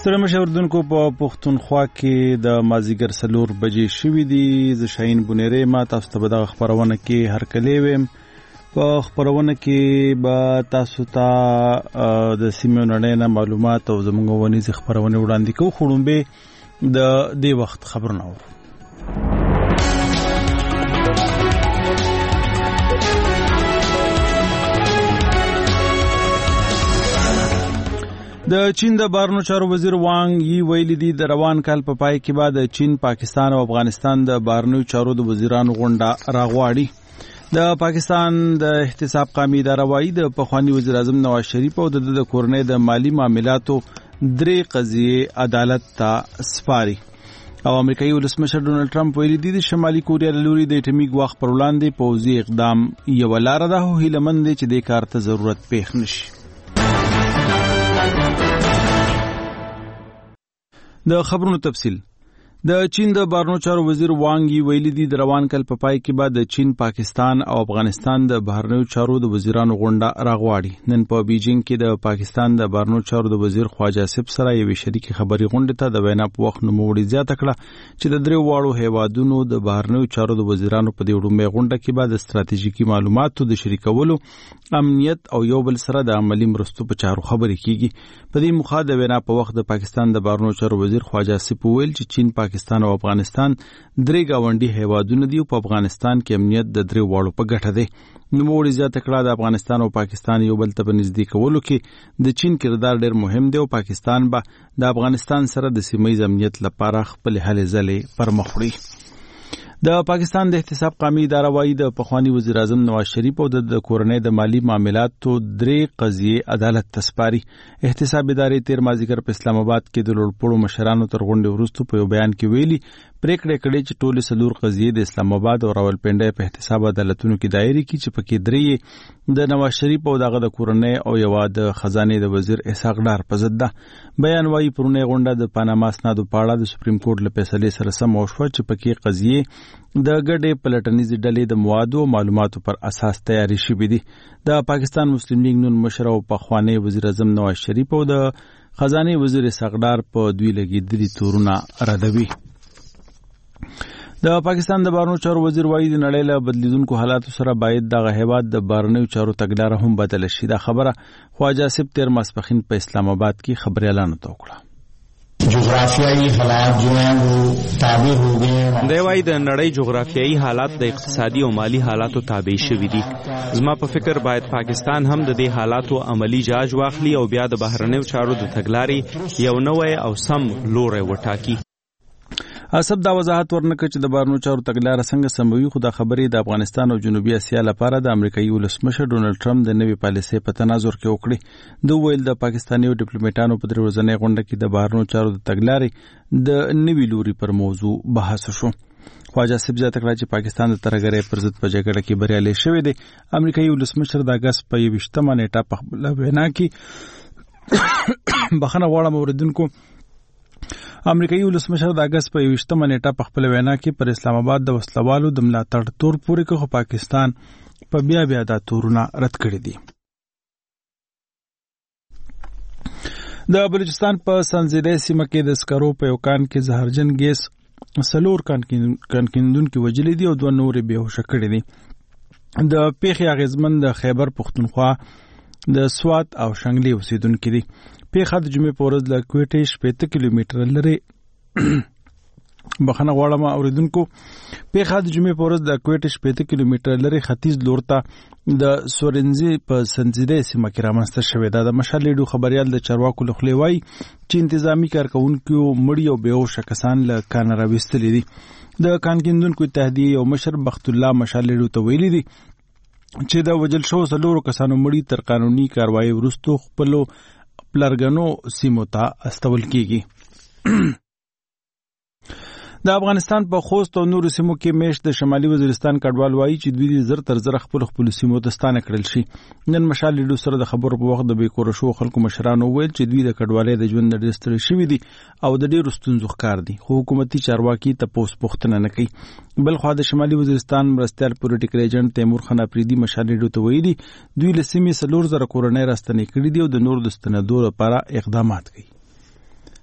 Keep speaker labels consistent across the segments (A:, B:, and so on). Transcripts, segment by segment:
A: ستړي مشاوردونکو په پښتونخوا کې د مازیګر 4 بجې شوې دي. ز شاهین بونیری ما تاسو ته د خبرونه کې هرکلی ویم. په خبرونه کې به تاسو ته د سیمې نړۍ نه معلومات او زموږ ونیز خبرونه وړاندې کوو. خړومبه د دې وخت خبرونه و. د چین د بهرنیو چارو وزیر وانګ یی ویلي دي د روان کال په پای کې بعد چین، پاکستان او افغانستان د بهرنیو چارو د وزیرانو غونډه راغواړي. د پاکستان د احتساب قومي اداره وايي د پخوانی وزیر اعظم نواز شریف او د کورنۍ د مالی معاملاتو 3 قضیې عدالت ته سپاري. او امریکایي ولسمشر ډونالد ټرمپ ویلي دي د شمالي کوریا له لوري د اټومي ګواښ پر وړاندې پوځي اقدام یو لار ده او هیله مند دي چې د کار ته ضرورت پېښ نشي. د خبرونو تفصیل. د چین د بهرنیو چارو وزیر وانګ یی ویلي دي د روان کال په پای کې بعد د چین، پاکستان او افغانستان د بهرنیو چارو د وزیرانو غونډه راغواړي. نن په بیجینګ کې د پاکستان د بهرنیو چارو د وزیر خواجه آصف سره یوې شریکې خبري غونډې ته د وینا په وخت نوموړي زیاته کړه چې د درې واړو هیوادونو د بهرنیو چارو د وزیرانو په دې وړومبۍ غونډه کې بعد ستراتیژیکي معلوماتو د شریکولو، امنیت او یو بل سره د عملی مرستو په چارو خبرې کیږي. په دې مخه د وینا په وخت د پاکستان د بهرنیو چارو وزیر خواجه آصف ویل چې چین، پاکستان او افغانستان 3 گاونډي هیوادونه دي او په افغانستان کې امنیت د 3 واړو په ګټه دی. نوموړي زیاته کړه د افغانستان او پاکستان یو بل ته په نږدې کولو کې د چین کردار ډېر مهم دی او پاکستان به د افغانستان سره د سیمه‌ییز امنیت لپاره خپل هلې ځلې پرمخ وړي. د پاکستان د احتساب قومي اداره وايي د پخوانی وزیر اعظم نواز شریف او د کورنۍ د مالی معاملاتو 3 قضیې عدالت ته سپاري. احتساب ادارې تیر مازیګر په اسلام آباد کې د لوړپوړو مشرانو تر غونډې وروسته په یو بیان کې ویلي پریکړه کړې چې ټول 4 قضیې د اسلام آباد او راولپنډۍ په احتساب عدالتونو کې دایره کړي چې پکې 3 د نواز شریف او دغه د کورنۍ او یو د خزانه د وزیر اسحاق ډار په ضد ده. بیان وايي پرونه غونډه د پاناما اسنادو په اړه د سپریم کورټ له فیصلې سره سم وشوه چې پکې قضیې د ګډې پلټنیزې ډلې د موادو او معلوماتو پر اساس تیاری شوې دي. د پاکستان مسلم لیگ نون مشر او پخوانی وزیر اعظم نواز شریف او د خزانه وزیر اسحاق ډار په دوی لګیدلي تورونه ردوي. د پاکستان د بهرنیو چارو وزیر وايي د نړۍ له بدلیدونکو حالاتو سره باید دغه هیواد د بهرنیو چارو تګلاره هم بدله شي. دا خبره خواجه آصف تیر ماسپښین په اسلام آباد کې خبريالانو ته وکړه.
B: جغرافیایی حالات جو ہیں وہ تابع ہو گئے ہیں.
C: دی وايي د نړۍ جغرافیایی حالات د اقتصادي او مالی حالاتو تابع شوي دي. زما په فکر باید پاکستان هم د دې حالاتو عملی جاج واخلي او بیا د بهرنیو چارو د تګلارې یو نوې او سم لوري وټاکي.
A: آصف دا وضاحت ورنکړ چې د بهرنیو چارو تګلاره څنګه سموي، خو دا خبرې د افغانستان او جنوبي اسیا لپاره د امریکایي ولسمشر ډونالد ټرمپ د نوې پالیسۍ په تناظر کې وکړي. دوی ویل د پاکستاني ډیپلوماټانو په 3 ورځنۍ غونډه کې د بهرنیو چارو د تګلارې د نوې لوري پر موضوع بحث شو. خواجه آصف زیاته کړه چې پاکستان د ترهګرۍ پر ضد په جګړه کې بریالی شوی دی. امریکایي ولسمشر د اگست په 21 نیټه په خپل وینا کې بخښنه غواړم اوریدونکو امریکایي ولسمشر د اگست په 21 نیټه په خپل وینا کې پر اسلام آباد د وسلوالو د ملاتړ تور پورې کې پاکستان په بیا دا تورونه رد کړی دي. د بلوچستان په سنځیدې سیمه کې د سکرو په یو کان کې زهرجن ګیس 4 کانکیندونکو وجلې دي او 2 نور بېهوشه کړي دي. د پیښې اغیزمن د خیبر پښتونخوا د سوات او شنګلې اوسیدونکو دي. پیښه د جمعې په ورځ له کوټې 70 کیلومتره لري بخښنه غواړم اوریدونکو پیښه د جمعې په ورځ د کوټې 70 کیلومتره لري ختیځ لور ته د سورنزي په سنځیدې سیمه کې رامنځته شوې ده. د مشال لیډو خبريال د چارواکو له خولې وایي چې انتظامی کارکونکو مړی او بېهوشه کسان له کان راوستلي دي. د کانکیندونکو اتحادیې او مشر بخت الله مشال لیډو ته ویلي دي چې د وجل شو 4 کسانو مړی تر قانوني کاروایی وروسته خپل پلرګنو سیمو ته استول کیږي. د افغانستان په خوست او نورو سیمو کې میشت د شمالي وزیرستان کډوال وایي چې دوی زر تر زر خپل سیمو ته ستانه کړل شي. نن مشال لیډو سره د خبرو په وخت د بیکور شو خلکو مشرانو ویل چې دوی د کډوالۍ د ژوند ډېر ستړي شوي دي او د ډېرو ستونزو ښکار دي، خو حکومتي چارواکي تپوس پوښتنه نه کوي. بل خو د شمالي وزیرستان مرستیال پولیټیکل ایجنټ تیمور خان افریدي مشال لیډو ته ویلي دوی له سیمې 4,000 کورنۍ راستنې کړي دي او د نور د ستنېدو لپاره اقدامات کوي.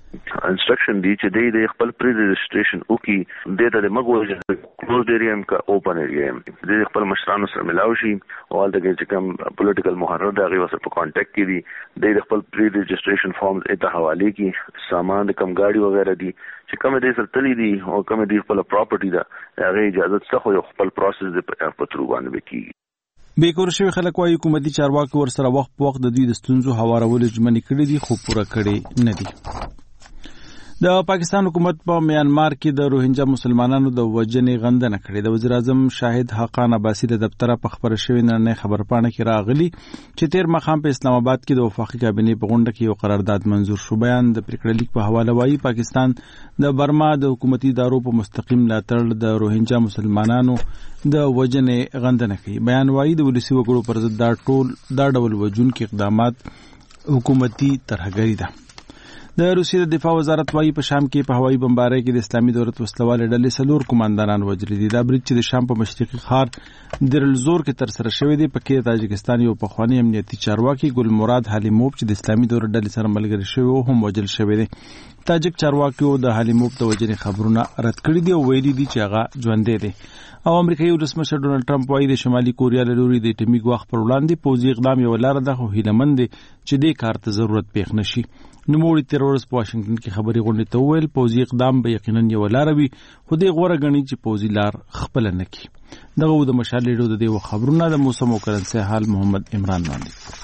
D: انسټرکشن دی چې د خپل پری رجسټریشن وکي د مګو کلوز ایریا کا اوپن ایریا د خپل مشرانو سره ملاوي شي او دغه چې کوم پولیټیکل محرر دا غي سره په کانټیکټ کې دي د خپل پری رجسټریشن فارمز ته حواله کی سامان کم گاډي وغیرہ دي چې کوم د سره تللی دي او کوم د خپل پراپرټي دا هغه اجازه څخه خپل پروسس د پترو باندې وکي.
A: بیکور شوی خلک وايي حکومتي چارواکي ورسره وخت په وخت د دوی د ستونزو هوارولو ژمنې کړې دي خو پوره کړې نه دي. د پاکستان حکومت په میانمار کې د روهینجا مسلمانانو د وژنې غندنه کړې. د وزیر اعظم شاهد حقان عباسي د دفتر په خبر شوی نړۍ خبرپاڼه کې راغلي چې تیر مخام په اسلام آباد کې د وفاقي کابینې په غونډه کې یو قرارداد منزور شو. بیان د پریکړه لیک په حواله وايي پاکستان د برما د حکومتي ادارو په مستقیم ملاتړ د روهینجا مسلمانانو د وژنې غندنه کوي. بیان وايي د ولسی وګړو پر ضد دا ډول وژونکي اقدامات حکومتي ترهګري ده. د روسیې د دفاع وزارت وايي په شام کې په هوایي بمبارۍ کې د اسلامي دولت وسلوال ډلې 4 کمانډران وژل دي. دا برید چې د شام په مشرقي ښار درلزور کې تر سره شوی دی پکې تاجکستان یو پخوانی امنیتي چارواکي ګل مراد حلیموف چې د اسلامي دولت ډلې سره ملګری شوی او هم وژل شوی دی. تاجک چارواکي د حلیموف د وژنې خبرونه رد کړي دي او ویلي دي چې هغه ژوندی دی. او امریکایي ولسمشر ډونالد ټرمپ وايي د شمالي کوریا له لوري د اټومي ګواښ پر وړاندې پوځي اقدام یو لاره ده خو هیلهمند دی چې دې کار ته ضرورت پېښ نشي. نوموړي تیر ورځ په واشنگټن کې خبري غونډې ته وویل پوځي اقدام به یقینا یو لاره وي خو دې غوره ګڼي چې پوځي لار خپل نه کړي. دغه د مشال لیډو د دې خبرونه د موسم او کرنسي حال محمد عمران باندې.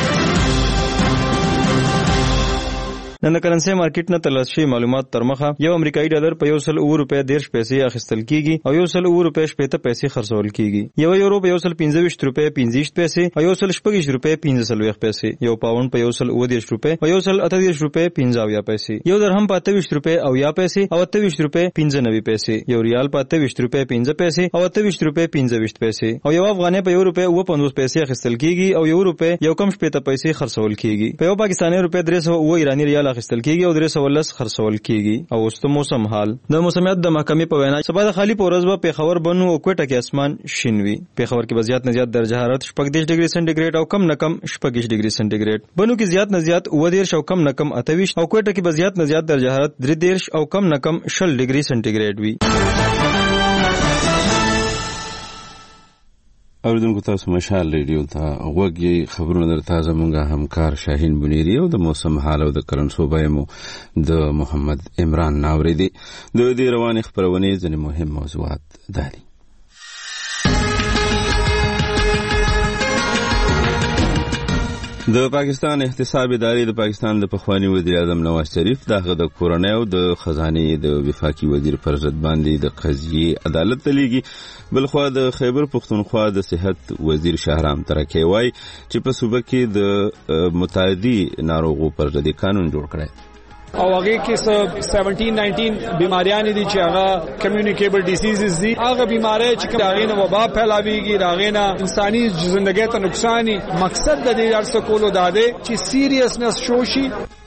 E: نن کرنسي مارکیټ نه ترلاسه معلومات تر مخه یو امریکایي ډالر په 100 روپے 10 پیسې اخیستل کیږي او 100 روپے 70 پیسې خرڅول کیږي. یو یورو په 125 روپے 15 پیسې او 125 روپے 15 پیسې. یو پاوند په 110 روپے او 128 روپے 15 پیسې. یو درهم په 28 روپے او یا پیسې او 28 روپے 15 پیسې. یو ریال په 28 روپے 15 پیسې او 28 روپے 15 پیسې. او یو افغانۍ په 1 روپے 50 پیسې اخیستل کیږي او 1 روپے یو کم 70 پیسې خرڅول کیږي. په یو پاکستاني روپے 300 ایرانی ریال اخیستل کیږي او 310 خرڅول کیږي. او اوس د موسم حال د موسمیات د محکمې په وینا سبا د خالی پورز په پیښور بنو او کوټه کې اسمان شین وي. پیښور کې زیات نه زیات درجه حرارت 15 ډیګري سنټیګریډ او کم نه کم 15 ډیګري سنټیګریډ. بنو کې زیات نه زیات 19 او کم نه کم 28 او کوټه کې زیات نه زیات درجه حرارت 13 او کم نه کم 20 ډیګري سنټیګریډ وي.
F: اوریدونکو تاسو مشال ریډیو ته غوږی خبرونه در تازه مونږه همکار شاهین بنيري او د موسم حال او د کرنسو بیمو د محمد عمران ناوری دی. د دې روانې خبرونه ځنې مهم موضوعات دي. د پاکستان احتساب ادارې د پاکستان د پخوانی وزیر اعظم نواز شریف دغه د کورنۍ او د خزانه د وفاقي وزیر پر ضد باندې د قضیه عدالت تلیږي. بلخوا د خیبر پختونخوا د صحت وزیر شهرام ترکی وای چې په صوبه کې د متعدی ناروغو پر ضد قانون جوړ کړی
G: او هغه کې 17-19 بیماریاں دي چې هغه کمیونیکیبل ډیزیزز دي. هغه بیماری چې هغه نه وبا پھیلاويږي هغه نه انساني ژوندۍ ته نقصان. مقصد د دې ارڅ کولو دا دی چې سیریسنس شوشي.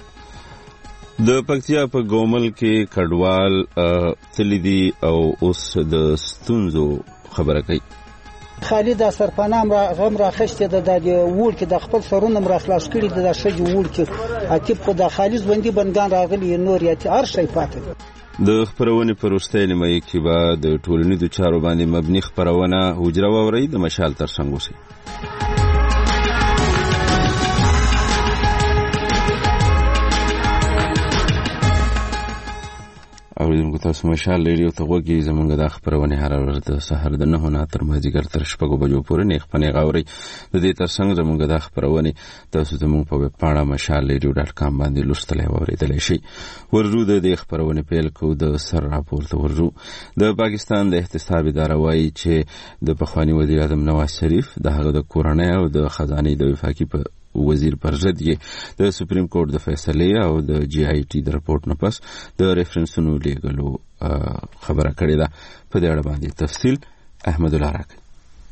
F: د پکتیا په ګومل کې کډوال تلدي او اوس د ستونزو خبره کوي.
H: خالد سرپنام را غم را خشته د وول کې د خپل سرونه مر خلاص کړي د شج وول کې اتیب خو د خالص باندې بندګان راغلي نور یاتي هر شي پاتې.
F: د خبرونه پروسته نیمه کې بعد د ټولنیزو چارو باندې مبني خبرونه حجره ووري د مشال تر څنګ وسی. اوریدونکو تاسو مشال ریډیو ته غوږی زمونږ د خبرونه هر ورځ د سحر د 9 تر مازیګر تر 6 بجو پورې نه خپنه غاوري. د دې تر څنګ زمونږ د خبرونه تاسو زمونږ په ویب پاڼه mashalradio.com باندې لوستلای او اوریدلای شئ. ورجو د دې خبرونه پیل کو د سر راپورته ورجو. د پاکستان د احتساب اداره وايي چې د پخوانی وزیر اعظم نواز شریف دغه د کورنۍ او د خزانه د وفاقي وزیر پر ضد یې د سپریم کورټ د فیصله او د جی آی ټي د رپورت نه پس د ریفرنسونو لیګلو خبره کړې ده. په دې اړه باندې تفصیل احمد الله راکړي.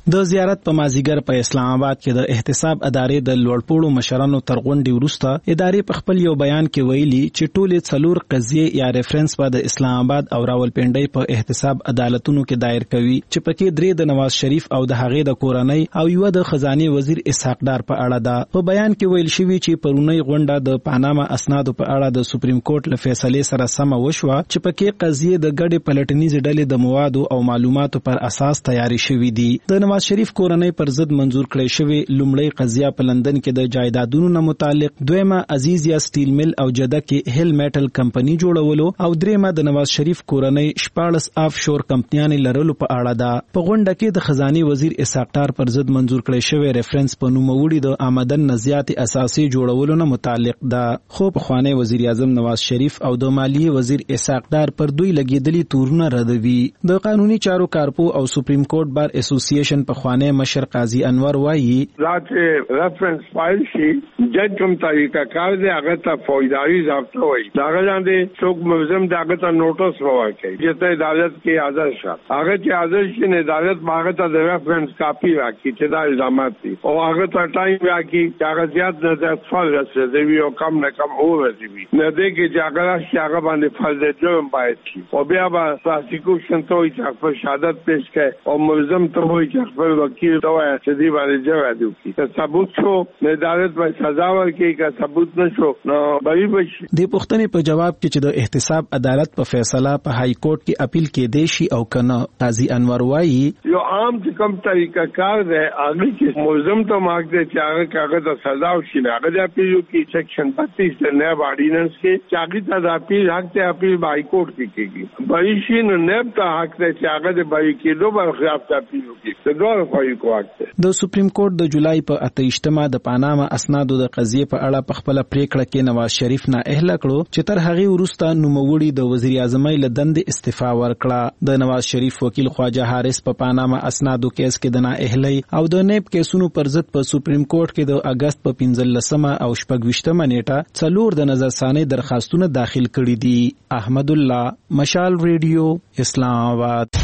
I: د زیارت په مازیګر په اسلام آباد کې د احتساب ادارې د لوړپوړو مشرانو تر غونډې وروسته ادارې په خپل یو بیان کې ویلي چې ټولې 4 قضیې یا ریفرنس په د اسلام آباد او راولپنډۍ په احتساب عدالتونو کې دایر کوي چې پکې 3 د نواز شریف او د هغې د کورنۍ او یو د خزانه وزیر اسحاق ډار په اړه ده. په بیان کې ویل شوی چې پرونی غونډه د پاناما اسنادو په اړه د سپریم کورټ له فیصلې سره سم وشوه چې پکې قضیې د ګډې پلټنیزې ډلې د موادو او معلوماتو پر اساس تیاری شوې دي. د نواز شریف کورنۍ پر ضد منزور کړی شوی لومړی قضیه په لندن کې د جایدادونو نه متعلق، دویمه عزیزیا سټیل مل او جده کې هیل میټل کمپنی جوړولو او دریمه د نواز شریف کورنۍ 14 آف شور کمپنیانې لرلو په اړه ده. په غونډه کې د خزانه وزیر اسحاق ډار پر ضد منزور کړی شوی ریفرنس په نوم وړي د آمدن نزیات اساسي جوړولو نه متعلق ده، خو په خوانی وزیر اعظم نواز شریف او د مالیې وزیر اسحاق ډار پر دوی لګیدلي تورونه ردوي. د قانوني چارو کارپو او سپریم کورټ بار اسوسییشن په خوانی مشر قاضي انور وایي
J: ذات ریفرنس فایل شي جج کوم طریقه کار دی هغه ته فوجداري ضابطه وایي، دا غواړي څوک ملزم دغه ته نوټس ورکړي چې ته عدالت کې حاضر شه، هغه چې حاضر شي نه عدالت هغه ته د ریفرنس کاپی راکړي چې دا الزامات دي او هغه ته ټایم راکړي چې هغه زیات نه زیات فال رسېږي او کم نه کم ورسېږي، نه دی کې چې هغه راشي هغه باندې فال د جرم باید شي او بیا به پروسیکیوشن ته وایي چې خپل شهادت پیش کړي او ملزم ته وایي چې خپل وکیل ته وایي چې دی باندې جواب ورکړي، که ثبوت شو نه عدالت به سزا ورکړي، که ثبوت نشو نو بری بشي. د
I: پوښتنې په جواب کې چې د احتساب عدالت په فیصله په های کورټ کې اپیل کې دی شي او کنه، قاضي انور وایي
J: یو عام چې کوم طریقه کار دی هغه کې ملزم ته ماګ دی چې هغه کاغذ د سزا وشي نه، هغه د اپیل کې سیکشن 32 د نیب آرډیننس کې چې هغه ته د اپیل حق ته اپیل های کورټ کې کېږي، بری شي نو نیب ته حق دی چې هغه د بری کېدو بر خلاف ته اپیل وکړي، د دوه خواهی کوي.
I: د سپریم کورټ د جولای په 28مه د پاناما اسنادو د قضیې په اړه په خپل پریکړه کې نواز شریف نه اهله کړو چې تر هغه وروسته نوموړي د وزیر اعظم له دندې استعفا ورکړه. د نواز شریف وکیل خواجه حارث په پاناما اسنادو کیس کې د نه اهلي او د نیب کیسونو پر ضد په سپریم کورټ کې د اگست په 15مه او 26مه نیټه 4 د نظرثاني درخواستونه داخل کړي دي. احمد الله، مشال ریډیو، اسلام آباد.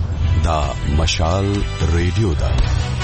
K: دا مشال ریډیو دا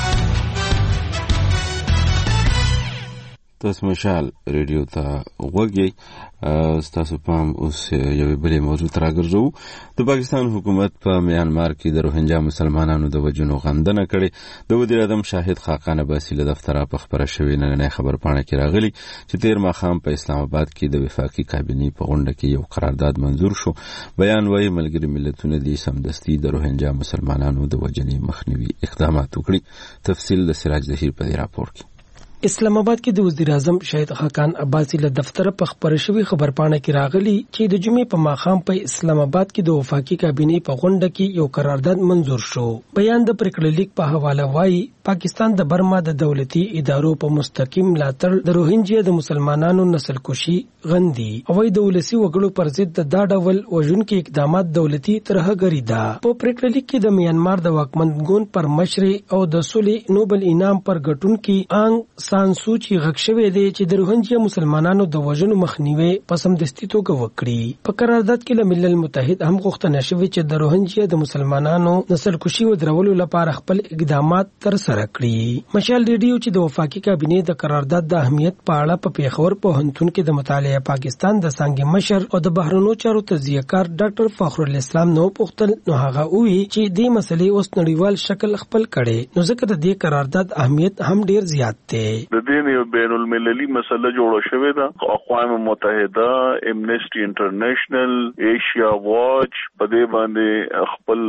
F: تاسو مشال ریډیو ته وګورئ. ستاسو پام اوس یو بلې موضوع ته راګرځو. د پاکستان حکومت په میانمار کې د روهینجا مسلمانانو د وژنو غندنه کړې. د وزیر اعظم شاهد خاقان عباسي له دفتره په خبره شوې نننۍ خبرپاڼه کې راغلي چې تیر ماښام په اسلام آباد کې د وفاقي کابینې په غونډه کې یو قرارداد منظور شو. بیان وايي ملګري ملتونه دې سمدستي د روهینجا مسلمانانو د وژنې مخنیوي اقدامات وکړي. تفصیل د سراج ظهیر په دې راپور کې.
L: اسلام آباد کې د وزیر اعظم شاهد خاقان عباسي له دفتر په خبره شوی خبرپاڼه کې راغلي چې د جمعې په ماښام په اسلام آباد کې د وفاقي کابینې په غونډه کې یو قرارداد منظور شو. بیان د پریکړې لیک په حواله وایي پاکستان د برما د دولتي ادارو په مستقیم ملاتړ د روهینجیا د مسلمانانو نسل کشي غندي او د ولسی وګړو پر ضد د دا ډول وژونکو اقدامات دولتي ترهګری ده. په پریکړې لیک کې د میانمار د واکمنګون پر مشر او د صلح نوبل انعام پر ګټونکو آنګ سان سوچي غږ شوی دی چې د روهینجیا مسلمانانو د وژنو مخنیوي په سمدستي توګه وکړي. په قرارداد کې له ملل متحد هم غوښتنه شوې چې د روهینجیا د مسلمانانو نسل کشي ودرولو لپاره خپل اقدامات ترسره کړي. مشال ریډیو چې د وفاقي کابینې د قرارداد د اهمیت په اړه په پیښور پوهنتون کې د مطالعه پاکستان د څانګې مشر او د بهرنیو چارو تجزیه‌کار ډاکټر فخر الاسلام نو پوښتل نو هغه وی چې دې مسلې اوس نړیوال شکل خپل کړي نو ځکه د دې قرارداد اهمیت هم ډیر زیات دی.
D: دین یو بین المللي مسله جوړه شوې ده. اقوام متحده، امنیسټي انټرنیشنل، ایشیا واچ په دې باندې خپل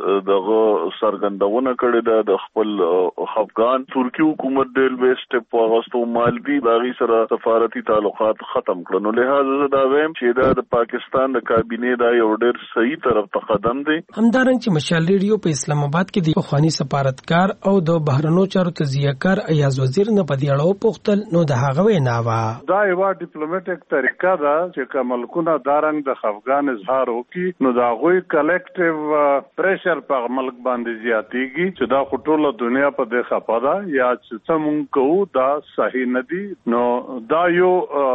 D: دغه سرګندونه کړې ده. د خپل افغان ترکی حکومت د ویسټ په واغستو مالدی باغی سره سفارتي تعلقات ختم کړل. نو لهدا دا وایم چې دا د پاکستان د کابینې دا یو ډېر صحیح طرف ته قدم دی.
L: همدارنګه چې مشال ریډیو په اسلام آباد کې د افغاني سفارتکار او د بهرنیو چارو تجزیه‌کار ایاز وزیر نه په دې اړه پوښتل نو د هغه وینا وا
J: دا یو ډیپلوماټیک طریقه ده چې کوملکونه دارنګ د افغان اظهار وکي نو دا غوي کلیکټیو پریشر په ملک باندې زیاتېږي چې دا ټوله دنیا په
M: د خپاده یا چې څمون کو دا صحیح ندي نو دا یو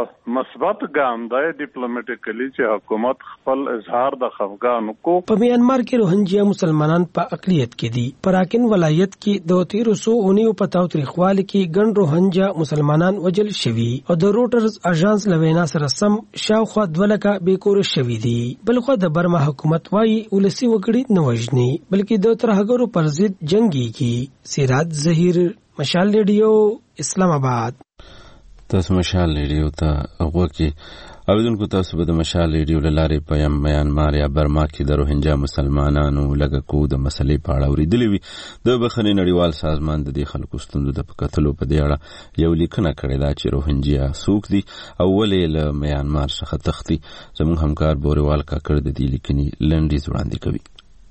M: مثبت ګام دی ډیپلوماټیکلی چې حکومت خپل اظهار د خفګان کو.
L: په میانمار کې روهنجیا مسلمانان په اقلیت کې دي. پراکن ولایت کې د 1319 په تاوتریخوالي کې ګڼ روهنجیا مسلمانان وجل شوي او د روټرز اژانس لوینا سره سم شاوخوا 2 لکه بیکور شوي دي. بلخو د برما حکومت وايي ولسی وګړي نه وژني بلکې د ترهګرو پر ضد جنگيږي. سراج ظهیر، مشال ریډیو، اسلام آباد.
F: تاسو مشال ریډیو ته وګورئ. اوریدونکو تاسو به د مشال ریډیو له لارې په میانمار یا برما کې د روهنجیا مسلمانانو لږه کو د مسلې په اړه اوریدلې وي. د بخښنې نړیوال سازمان د دې خلکو ستونزو د کتلو په دې اړه یو لیکنه کړې ده چې روهنجیا څوک دي او ولې له میانمار څخه تښتي. زموږ همکار بوریوال کاکړ د دې لیکنې لنډیز وړاندې کوي.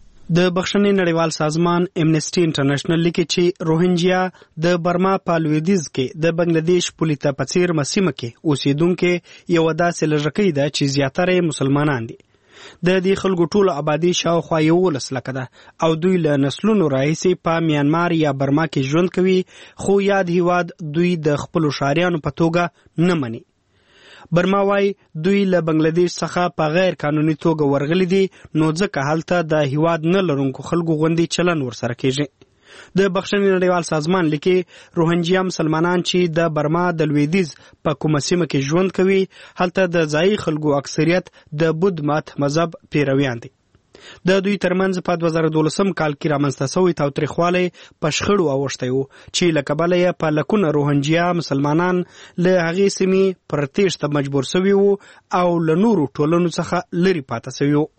N: د بخښنې نړیوال سازمان امنیسټي انټرنیشنل لیکي چې روهنجیا د برما په لویدیځ کې د بنگلاديش پولیټا په څیر مسیمه کې اوسیدونکو یو داسې لږکۍ ده چې زیاتره مسلمانان دي. د دې خلکو ټول آبادی شاوخوا 11 لکه ده او دوی له نسلونو راهیسې په میانمار یا برما کې ژوند کوي خو یاد هیواد دوی د خپل شاریانو په توګه نه مني. برما وايي دوی له بنگلاديش څخه په غیر قانوني توګه ورغلي دي نو ځکه هلته د هیواد نه لرونکو خلکو غوندي چلن ورسره کیږي. د بخښنې نړیوال سازمان لیکي روهنجیا مسلمانان چې د برما د لویدیځ په کومه سیمه کې ژوند کوي هلته د ځایي خلکو اکثریت د بود مات مذهب پیرویان دي. د دوی ترمنځ په 2012 کال کې رامنځته شوی تاوتریخوالی په شخړو اوښتی و چې له کبله یې په لکونه روهنجیا مسلمانان له هغې سیمې پر تیښته مجبور شوي وو او له نورو ټولنو څخه لرې پاته شوي وو.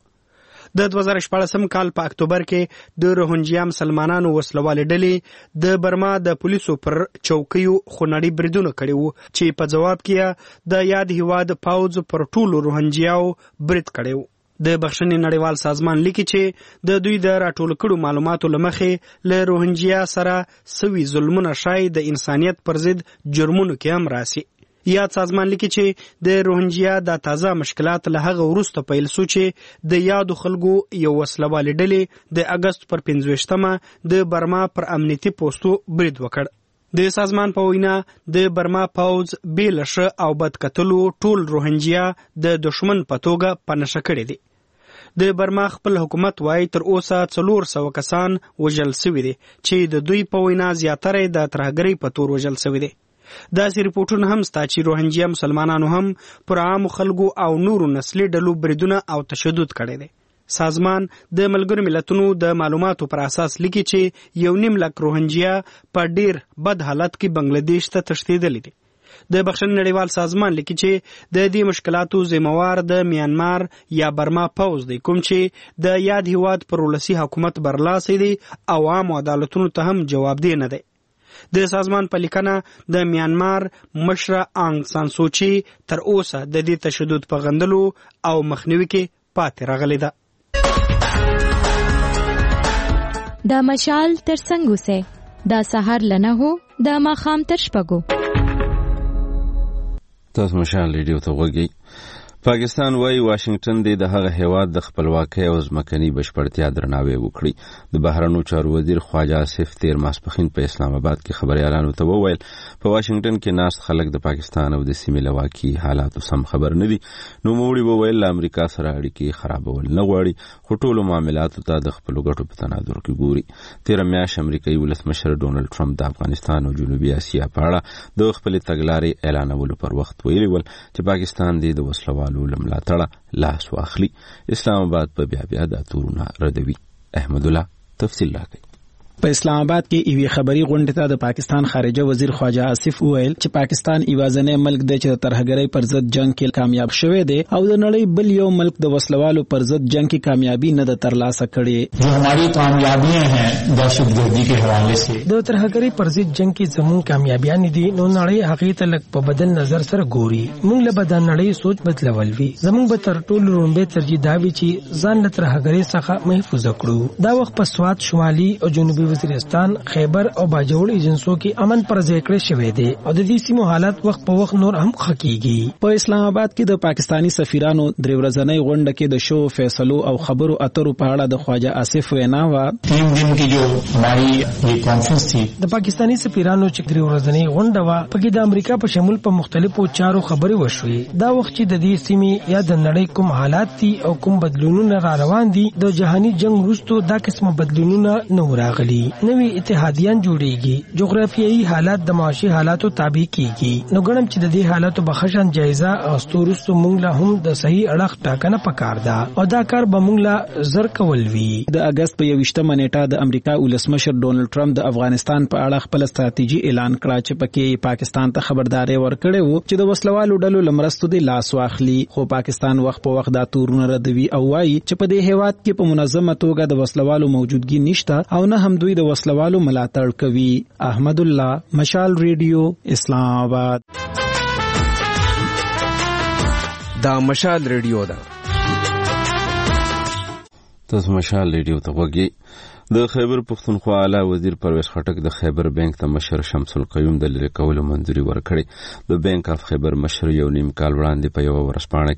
N: د 2014 کال په اکتوبر کې د روهنجیا مسلمانانو وسلوالې ډلې د برما د پولیسو پر چوکیو خونړي بریدونه کړي وو چې په جواب کې د یاد هیواد پوځ پر ټولو روهنجیاو برید کړی وو. د بخښنې نړیوال سازمان لیکي چې د دوی د راټول کړو معلوماتو له مخې له روهنجیا سره سوي ظلمونه شاید د انسانیت پر ضد جرمونو کې هم راسي. یاد سازمان لیکي چې د روهنجیا د تازه مشکلات له هغه وروسته پیل شو چې د یادو خلکو یو وسلوالې ډلې د اگست پر 15مه د برما پر امنیتي پوسټو برید وکړ. د سازمان په وینا د برما پوځ بې له ښه او بد کتلو ټول روهنجیا د دشمن په توګه په نښه کړي دي. د برما خپل حکومت وايي تر اوسه 400 کسان وژل شوي دي چې د دوی په وینا زیاتره د ترهګرۍ په تور وژل شوي دي. داسې ریپورټونه هم شته چې روهنجیا مسلمانانو هم پر عامو خلکو او نورو نسلي ډلو بریدونه او تشدد کړی دی. سازمان د ملګرو ملتونو د معلوماتو پر اساس لیکي چې 1.5 لک روهنجیا په ډیر بد حالت کې بنگلاديش ته تښتېدلي دي. د بخښنې نړیوال سازمان لیکي چې د دې مشکلاتو ذمہوار د میانمار یا برما پوځ دی کوم چې د یاد هیواد پر ولسی حکومت برلاسي دي او عام عدالتونو ته هم جوابدeh نه دی. د سازمان په لیکنه د میانمار مشره آنګ سان سوچي تر اوسه د دې تشدد په غندلو او مخنیوي کې پاتې راغلي ده.
O: دا مشال تر څنګه سه دا سحر لنه هو دا ماخام تر شپږو.
F: تاسو مشال ریډیو ته وګورئ. پاکستان وايي واشنگټن د هغه هیواد د خپلواکۍ او ځمکني بشپړتیا درناوی وکړي. د بهرنیو چارو وزیر خواجه آصف تیر ماسپښین په اسلام آباد کې خبريالانو ته وویل په واشنگټن کې ناست خلک د پاکستان او د سیمې لواکي حالاتو سم خبر نه دي. نو موړي وویل له امریکا سره اړیکې خرابول نه غواړي خو ټولو معاملاتو ته د خپل ګټو په تناظر کې ګوري. تیر میاشت امریکایي ولسمشر ډونالد ټرمپ د افغانستان او جنوبي اسیا په اړه د خپل تګلارې اعلانولو پر وخت ویلي ول چې پاکستان د وسلوالو لملاتړه لاس واخلي. اسلام آباد په بیا د تورونه ردوي. احمد الله تفصیل راکړي.
I: په اسلام آباد کې ایوي خبري غونډه ته د پاکستان خارجه وزیر خواجه آصف وویل چې پاکستان ایوازنه ملک دی چې د ترهګرۍ پر ضد جنگ کې کامیاب شوی دی او د نړۍ بل یو ملک د وسلوالو پر ضد جنگ کې کامیابی نه د ترلاسه کړي.
B: جو ہماری کامیابیاں ہیں دہشتگردی کے حوالے سے
L: د ترهګرۍ پر ضد جنگ کې زموږ کامیابیاں دي نو نړۍ هغه ته لک په بدل نظر سره ګوري. موږ له بدن نړۍ سوچ بدلول وی زموږ به تر ټولو لومبه ترجیح دا وی چې ځان له ترهګرۍ څخه محفوظ کړو. دا وخت په سواد شمالي او جنوبي وزیرستان، خیبر او باجوړ ایجنسو کې امن پر ځای کړی شوی دی او د دې سیمو حالات وخت په وخت نور هم خکېږي.
I: په اسلام آباد کې د پاکستانی سفیرانو درې ورځنۍ غونډه کې د شو فیصلو او خبرو اترو په اړه د خواجه آصف وینا و.
B: 3 दिन की जो हमारी ये कॉन्फ्रेंस थी
L: د پاکستانی سفیرانو چې درې ورځنۍ غونډه و پکې د امریکا په شمول په مختلفو چارو خبرې وشوي. دا وخت چې د دې سیمې یا د نړۍ کوم حالات دي او کوم بدلونونه را روان دي، د جهاني جنگ وروسته دا قسم بدلونونه نه راغلي. نوې اتحادیان جوړيږي، جغرافیایي حالات د معاشي حالاتو تابع کیږي. نو ګڼم چې د دې حالاتو بخښن جایزه اغستورستو مونږ له هم د صحیح اړخ ټاکنه پکار ده او دا کار به مونږ له زر کول وی.
I: د اگست په 21مه نیټه د امریکا ولسمشر ډونلډ ټرمپ د افغانستان په اړه خپل ستراتیژي اعلان کړه چې پکې پاکستان ته خبرداري ورکړې وو چې د وسلوالو ډلو لمرستو د لاس واخلي، خو پاکستان وخت په وخت دا تورونه ردوي او وايي چې په دې هیواد کې په منظمه توګه د وسلوالو موجودګي نشته او نه هم دوی د وسلوالو ملاتړ کوي. احمد الله، مشال ریډیو، اسلام آباد.
P: دا مشال ریډیو ده.
F: تاسو مشال ریډیو ته وګورئ. د خیبر پښتونخوا اعلی وزیر پرویز خټک د خیبر بانک ته مشر شمس القیوم د لری کولو منځوري ورکړي. د بانک اف خیبر مشر یو نیم کال وړاندې په یو ورسپانه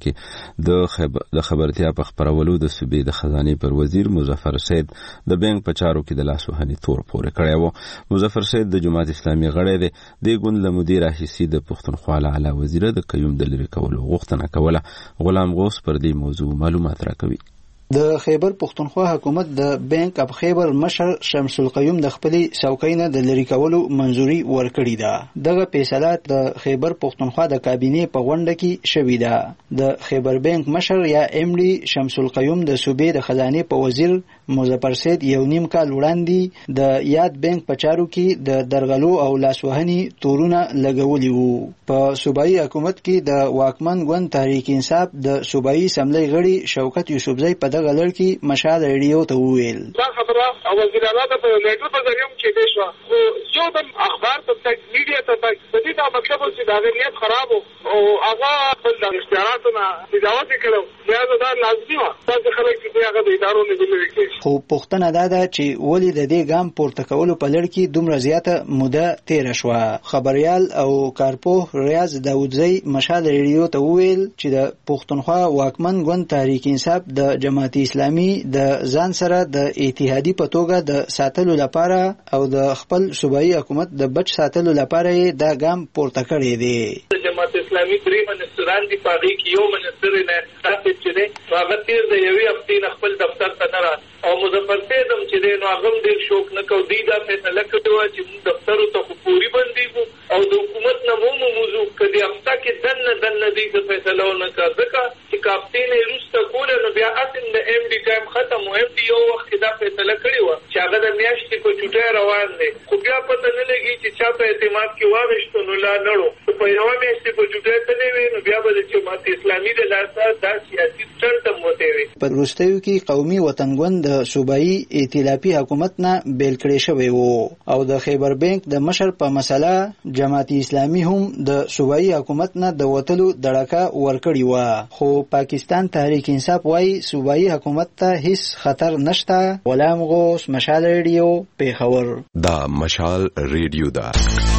F: کې د خبرتیا په خبرولو د صوبې د خزانه پر وزیر مظفر سید د بانک په چارو کې د لاس وهنې تور پورې کړی و. مظفر سید د جماعت اسلامي غړی دی. د ګوند له مدیر حیثیت د پښتونخوا اعلی وزیر د قیوم د لری کولو غوښتنه کوله. غلام غوث پر دې موضوع معلومات راکوي.
Q: د خیبر پښتونخوا حکومت د بانک اف خیبر مشر شمس القیوم د خپلې څوکۍ نه د لری کولو منځوري ورکړې ده. دغه فیصله د خیبر پښتونخوا د کابینې په غونډه کې شوې ده. د خیبر بانک مشر یا ام ډي شمس القیوم د صوبې د خزانه په وزیر مظفر سید یو نیم کال وړاندې د یاد بانک په چارو کې د درغلو او لاسوهنې تورونه لګولي وو. په صوبایي حکومت کې د واکمن ګوند تحریک انصاف د صوبایي اسمبلی غړي شوکت یوسفزئی په دغه لړ کې مشال ریډیو ته وویل
R: دا خبره او وزیر اعلی په لیټر په ذریعہ کې دی شو، خو یو د اخبار ته تک میډیا ته تک د دې دا مطلب چې دا غنیت خراب او هغه خپل د اختیاراتو نه تجاوز کړو. لہذا دا لازمي و چې خلک چې هغه د ادارو نه دی لري.
Q: خو پوښتنه دا ده چې ولې د دې ګام پورته کولو په لړ کې دومره زیاته موده تیر شوه. خبريال او کارپوه ریاض داودزئی مشال ریډیو ته وویل چې د پښتونخوا واکمن ګوند تحریک انصاف د جماعت اسلامي د ځان سره د اتحادی په توګه د ساتلو لپاره او د خپل صوبایي حکومت د بچ ساتلو لپاره دا ګام پورته کړی دی.
R: جماعت اسلامي درې منستران دی پاغي کې یو منستر نه تاسو چې دی هغه تیر د یوې هفتې خپل دفتر ته نه راځي او مظفر سید هم چې دی نو هغه ډېر شوق نه کو دی دا فیصله کړو چې موږ دفتر ته پوری بندي او د حکومت نه مو موضوع کړي هفته کې دنه دی د فیصله نه کړه چې کاپټین روسته کوله نو بیا اصل د ام ډي ټایم ختم او ام ډي یو وخت دا فیصله کړی و چې هغه د میاشتې په چټه روان دی. خو بیا پته نه لګي چې چا په اعتماد کې واغښتو نو لا نړو په یو میاشتې په چټه ته نه وي نو بیا به چې جماعت اسلامي د لاسه دا سیاسي ټرټم وته وي.
Q: په وروستیو کې قومي وطنګوند د صوبایي ائتلافي حکومت نه بیل کړی شوی وو او د خیبر بانک د مشر په مسله جماعت اسلامي هم د صوبایي حکومت نه د وټلو دړکا ورکړی و. خو پاکستان تحریک انصاف وايي صوبایي حکومت ته هیڅ خطر نشته. غلام غوث، مشال ریډیو، پیښور.
K: دا مشال ریډیو دا.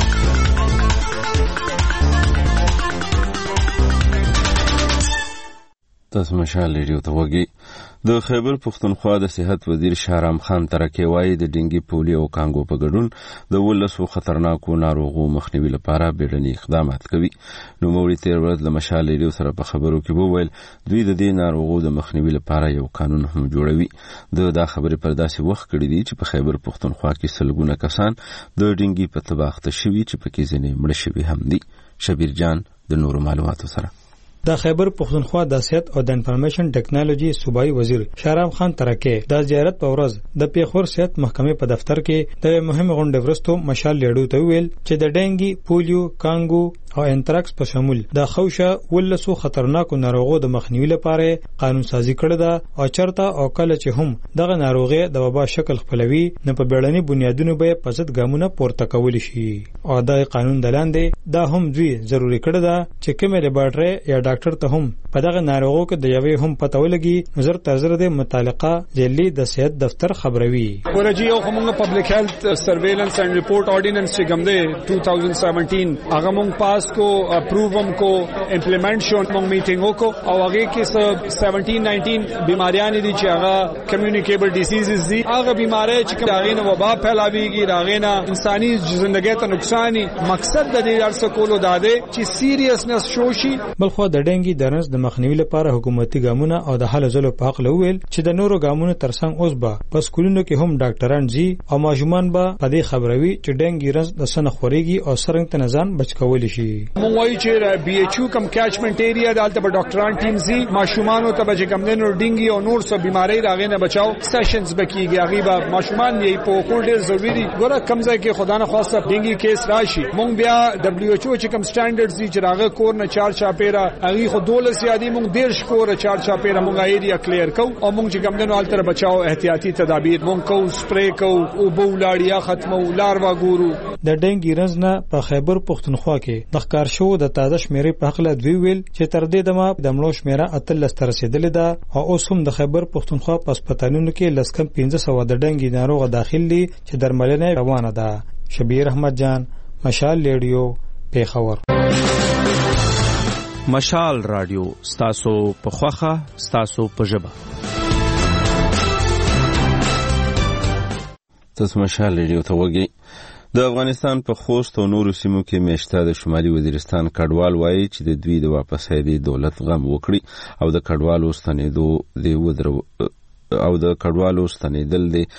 F: تاسو مشال ریډیو ته وګورئ. د خیبر پښتونخوا د صحت وزیر شهرام خان ترکی وایي د ډینګي پولیو او کانګو په ګډون د 12 خطرناکو ناروغو مخنیوي لپاره بیړني اقدامات کوي. نو موري تیر ورځ د مشال ریډیو سره په خبرو کې وویل دوی د دې ناروغو د مخنیوي لپاره یو قانون هم جوړوي. دا خبرې پر داسې وخت کړې دي چې په خیبر پښتونخوا کې سلګونه کسان د ډینګي په تباخته شوي چې پکې ځینې مړه شوي هم دي. شبیر جان د نورو معلوماتو سره.
S: د خیبر پښتونخوا د صحت او د انفارمیشن ټیکنالوژي صوبایي وزیر شهرام خان ترکی د زیارت په ورځ د پیښور صحت محکمې په دفتر کې د مهم غونډې وروسته مشال ریډیو ته ویل چې د ډینګي، پولیو، کانګو او انتراکس په شمول د خوشه ولسو خطرناکو ناروغو د مخنیوي لپاره قانون سازي کړې ده او چرته او کله چې هم دغه ناروغي د وبا شکل خپلوي نه په بیړني بنیادونو به په ضد ګامونه پورته کول شي او د قانون دلاندې دا هم دوی ضروری کړی ده چې کومه لیبارټري یا ډاکټر ته هم په دغه ناروغو کې د یوې هم پته ولګي نظر تر د متعلقه ځلې د صحت دفتر خبروي
G: ورجی او کومه پبلک هیلث سرویلنس اینڈ رپورٹ آرډیننس چې کوم دی 2017 هغه مونږ پاس کو اپروو هم کو امپلیمنٹ شو مونږ میټینګ وکړو او هغه کې 17-19 بیماریاں دي چې هغه کمیونیکیبل ډیزیزز دي هغه بیماری چې کوم هغه نه وبا پھیلاويږي هغه نه انساني ژوندۍ ته نقصان مقصد د دې ارڅ کولو داده چې سیریسنس شوشي
S: بلخو د ډنګي درنس د مخنیوي لپاره حکومتي ګامونه او د حل زلو په حق لویل چې د نورو ګامونو ترڅنګ اوس به په سکولونو کې هم ډاکټران جی او ماجمان به په دې خبروي چې ډنګي رنس د سن خوريږي او سرنګ ته نزان بچ کول شي
G: مونږ وایو چې بي ایچ یو کم کیچمنٹ ایریا دالته په ډاکټران ټیم زی ماشومان ته به کم دنو ډنګي او نور څه بیماری راغې نه بچاو سیشنز بکیږي هغه به ماشومان یې په کول ډیر ضروری ګوره کمزای کې خدا نه خواسته ډنګي کیس راشي مونږ بیا دبليو ایچ او چې کم سټانډرډز دي چې راغه کور نه 4 چاپیرا هغه خو دولس یادي مونږ ډیر شکور 4 چاپیرا مونږ ایریا کلیر کو او مونږ چې کم دنو التر بچاو احتیاطي تدابیر مونږ کو سپری کو او بولاړیا ختمو لاروا ګورو
S: د ډنګي رنز نه په خیبر پختونخوا کې د ښکار شو د تازه شمیرې په حق له دوی ویل چې تر دې دمه د مړو شمیره اتل تر رسیدلې ده او اوس هم د خیبر پختونخوا په هسپتالونو کې لسکم 1500 د ډنګي ناروغ داخل دي چې درملنه روانه ده شبیر احمد جان مشال ریډیو پیښور
C: مشال رادیو ستاسو په خوخه ستاسو په ژبه
F: تاسو مشال ریډیو ته وګورئ د افغانستان په خوست او نورو سیمو کې میشته د شمالي وزیرستان کډوال وایي چې د دوی د واپسۍ د دولت غم وکړي او د کډوالو ستنېدو دی ودرو او د کډوالو ستنېدل دی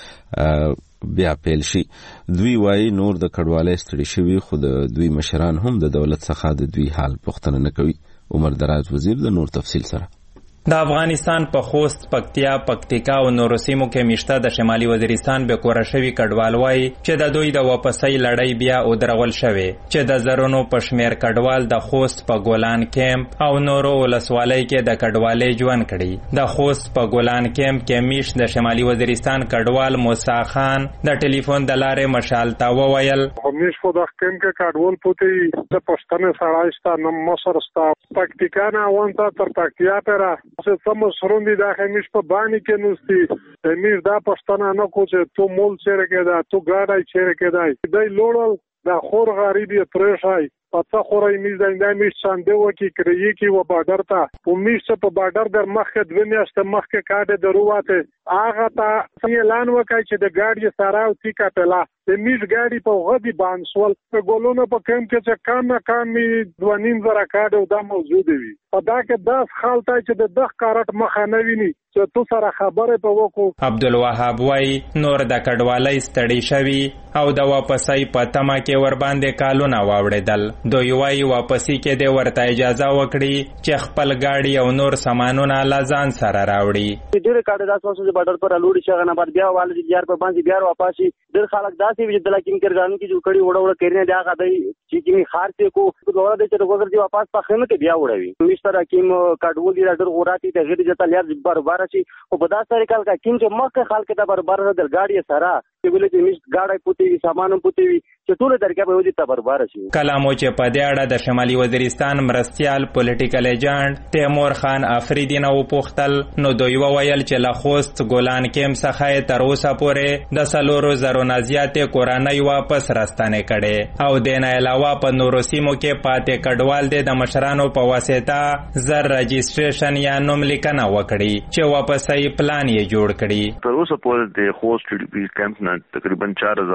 F: بیا پیل شي دوی وایي نور د کډوالۍ ستړي شوي خو د دوی مشران هم د دولت څخه د دوی حال پوښتنه نه کوي عمر دراز وزیر د نور تفصیل سره
T: د افغانستان په خوست، پکتیا، پکتیکا او نورو سیمو کې میشته د شمالي وزیرستان به کور شوی کډوال وایي چې د دوی د واپسۍ لړۍ بیا ودرول شوې چې د زرونو په شمیر کډوال د خوست په ګولان کیمپ او نورو ولسوالۍ کې د کډوالۍ ژوند کړي. د خوست په ګولان کیمپ کې میش د شمالي وزیرستان کډوال موسی خان د ټلیفون د لارې مشال ته وویل
U: میش په دغه کیمپ کې کډوال پوتې د پښتنې سړایسته نو مصر ستا پکتیکا نه وانته تر پکتیا پره سم سروندی دا خمیش په بانی کې نوستي میش دا پښتنه نه کو چې تو مول چیرې کېدا تو ګاډای چیرې کېدای دای لوړل دا خور غریبی پرېښای پڅه خورای میز دا میش چاندې وکی کړی کی و بارډر ته په میش په بارډر در مخه د ونیاشته مخه کاډه دروته هغه ته اعلان وکړي چې د ګاډي سره او تی کاپلا د میش ګاډي په غدي بانسول په ګولونو په کم کې چې کم نه کم 2.5 زره کاډه دا موجود وي په دا کې 10 خالته چې د 10 کارت مخه نه ویني چې تو سره خبره په وکړو.
T: عبدالوهاب وای نور د کډوالۍ ستړي شوي او د واپسۍ په تمه کې ور باندې کالونه واوړېدل. دوی وای واپسی کې د ورته اجازه وکړي چې خپل ګاډي او نور سامانونه لا ځان سره راوړي.
V: ډېر کاډه داس وسو بارډر پر لوړی شغه نه بعد بیا والي یار په باندې بیا واپسی ډېر خلک داسې وي د لکین کرګانو کې جو کړي وړه کړي نه دا غدای چې کې خارته کو دوره د چې وګر دی واپس په خنه کې بیا وړوي مستر حکیم کډول دی ډېر غوراتی د غیر جته لار برابر شي او په داسې طریقه کې کیم چې مکه خلک ته برابر د ګاډي سره چې ویل چې مست ګاډي پوتې سامان پوتې چې ټول درکې به ودی ته برابر شي.
T: کلامو چې په دې اړه د شمالي وزیرستان مرستيال پولیټیکل ایجنټ تیمور خان افریدی نه وپوښتل نو دوی وویل چې له خوست ګولان کیم څخه تر اوسه پورې د 4,000 زیاتې کورنۍ واپس راستنې کړي او د نه علاوه په نورو سیمو کې پاتې کډوال د مشرانو په واسطه زر رجسټریشن یا نوم لیکنه وکړي چې واپسۍ پلان یې جوړ کړي.
D: تر اوسه پورې د خوست ټي ډي پی کیمپ نه تقریبا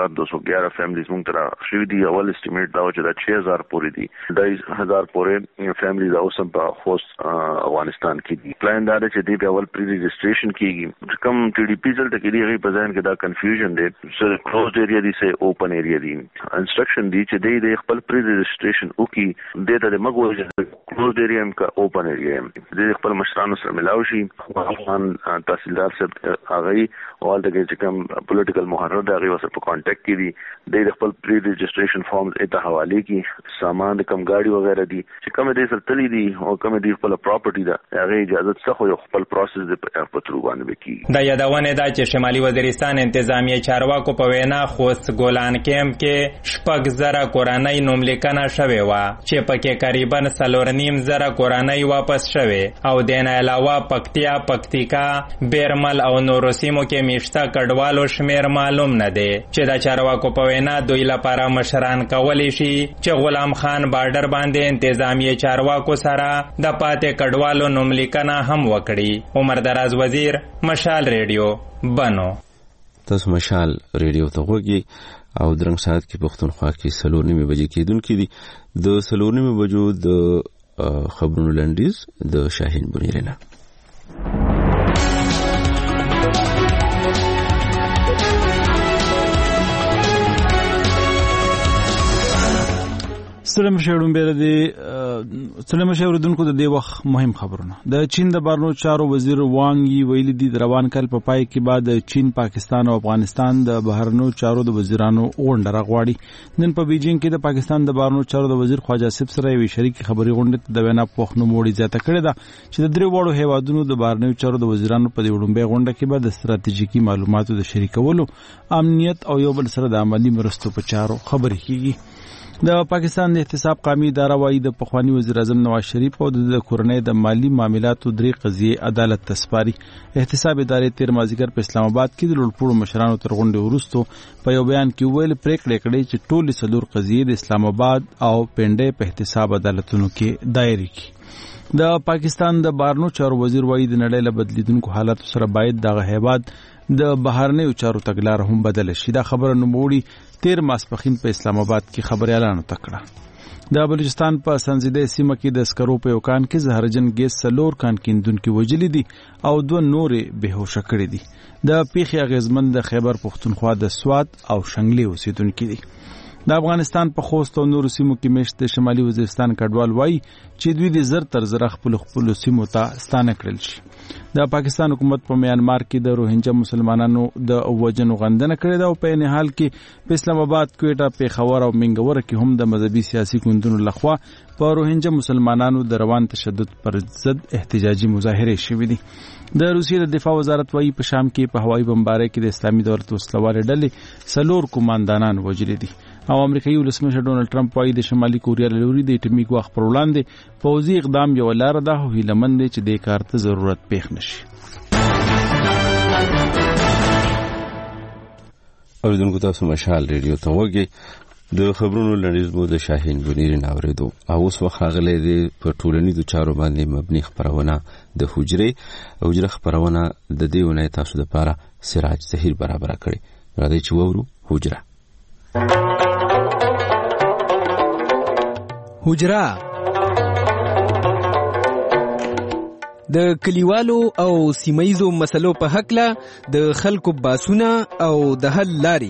D: 4,211 فیملیز مونږ ته شوي دي. اول اسټیمیټ دا چې دا 6,000 پورې دي 2,000 پورې فیملیز اوسم په خوست افغانستان کې دي. پلان دا چې دی اول پری رجسټریشن کیږي کوم ټي ډي پی زل ټکی دی په ځان کې دا کنفیوژن دی سره کلوزډ ایریا دي سه اوپن ایریا دي انسټرکشن دی چې دی خپل پری رجسټریشن وکي د دې مګو کلوزډ ایریا کا اوپن ایریا دی خپل مشرانو سره ملاوي شي افغان تحصیلدار صاحب هغه او دغه چې کوم پولیټیکل محرر د هغه سره په کانټیکټ کې دي د خپل پری رجسټریشن فارمز ته حواله کی سامان د کم گاډي وغیرہ دي چې کوم دې سره تللی دي او کوم دې خپل پراپرټي ده هغه اجازه څخه یو خپل پروسس د پترو باندې وکړي.
T: د یادونه ده چې شمالي وزیرستان انتظامیه چارواکو په وینا خوست ګولان کیمپ کې شپږ زره کورنۍ نوملیکنه شوې وه چې پکې قریبا 4.5 کورنۍ واپس شوې او د نه علاوه پکتیا، پکتیکا، بیرمل او نورو سیمو کې میشته کډوالو شمیر معلوم نه دی چې د چارواکو په وینا دوی لپاره مشران کولی شي چې غلام خان بارډر باندې انتظامیه چارواکو سره د پاتې کډوالو نوملیکنه هم وکړي. عمر دراز وزیر، مشال ریډیو، بنو.
F: تاسو مشال ریډیو ته وګورئ او درنګ ساعت کې پښتونخوا کې 4:30 بجې کېدونکې دي. د 4:30 بجو د خبرونو لنډیز د شاهین بنیرنه.
A: سلام شهرون بیره دی سلام شهردونکو د دې وخت مهم خبرونه. د چین د بهرنیو چارو وزیر وانګ یی ویلي دي د روان کال په پای کې بعد چین، پاکستان او افغانستان د بهرنیو چارو د وزیرانو غونډه راغواړي. نن په بیجینګ کې د پاکستان د بهرنیو چارو د وزیر خواجه آصف سره یو شریکي خبري غونډه د وینا په خنو موړي زیاته کړې ده چې د درې وړو هیوادونو د بهرنیو چارو د وزیرانو په دې وړومبه غونډه کې به د ستراتیژیکي معلوماتو د شریکولو، امنیت او یو بل سره د عملی مرستو په چارو خبرې کیږي. د پاکستان د احتساب قومي اداره وايي د پخوانی وزیر اعظم نواز شریف او د کورنۍ د مالی معاملاتو درې قضیې عدالت ته سپاري. احتساب ادارې تیر مازیګر په اسلام آباد کې د لوړپوړو مشرانو تر غونډې وروسته په یو بیان کې ویل پریکړه کړې چې ټولې 4 قضیې د اسلام آباد او پنډې په احتساب عدالتونو کې دایره کړي. د پاکستان د بهرنیو چارو وزیر وايي د نړۍ له بدلیدونکو حالاتو سره باید دغه هیواد د بهرنیو چارو تګلار هم بدل شي. دا خبره نوموړي تیر ماسپخین په اسلام آباد کې خبريالانو تکړه. د بلوچستان په سنزیده سیمه کې د سکرو په یو کان کې زهرجن ګیس 4 کان کیندونکو وجلي دي او 2 نورې بهوشه کړي دي. د پیښې اغیزمن د خیبر پښتونخوا د سوات او شنګلي اوسیدونکو دي. د افغانستان په خوست او نورو سیمو کې میشته شمالي وزیرستان کډوال وایي چې دوی د زر تر زر خپل سیمو ته ستانه کړل شي. د پاکستان حکومت په میانمار کې د روهینجا مسلمانانو د وجنو غندنه کړې ده او په نه حال کې په اسلام آباد، کوټا، پیښور او منګور کې هم د مذهبي سیاسي ګوندونو لخوا په روهینجا مسلمانانو د روان تشدد پر ضد احتجاجي مظاهرې شوې دي. د روسیې د دفاع وزارت وايي په شام کې په هوایي بمبارۍ کې د اسلامي دولت وسلوالې ډلې 4 کمانډانان وژلي دي او امریکایي ولسمشر ډونالد ټرمپ وايي د شمالي کوریا له لوري د اټومي ګواښ پر وړاندې پوځي اقدام یو لار ده او هیلمن دی چې د کار ته ضرورت پېښ نشي.
F: اوریدونکو تاسو مشال ریډیو ته وګورئ. د خبرونو لړیز مو د شاهین بنیر ناوریدو او اوس وخت راغلی دی په ټولنیزو چارو باندې مبني خبرونه د حجره خبرونه د دې ونې تاسو لپاره سراج ظهیر برابر کړي. راځي چې وورو حجره.
P: د کلیوالو او سیمایزو مسلو په حق له د خلکو باسونه او د حل لاري.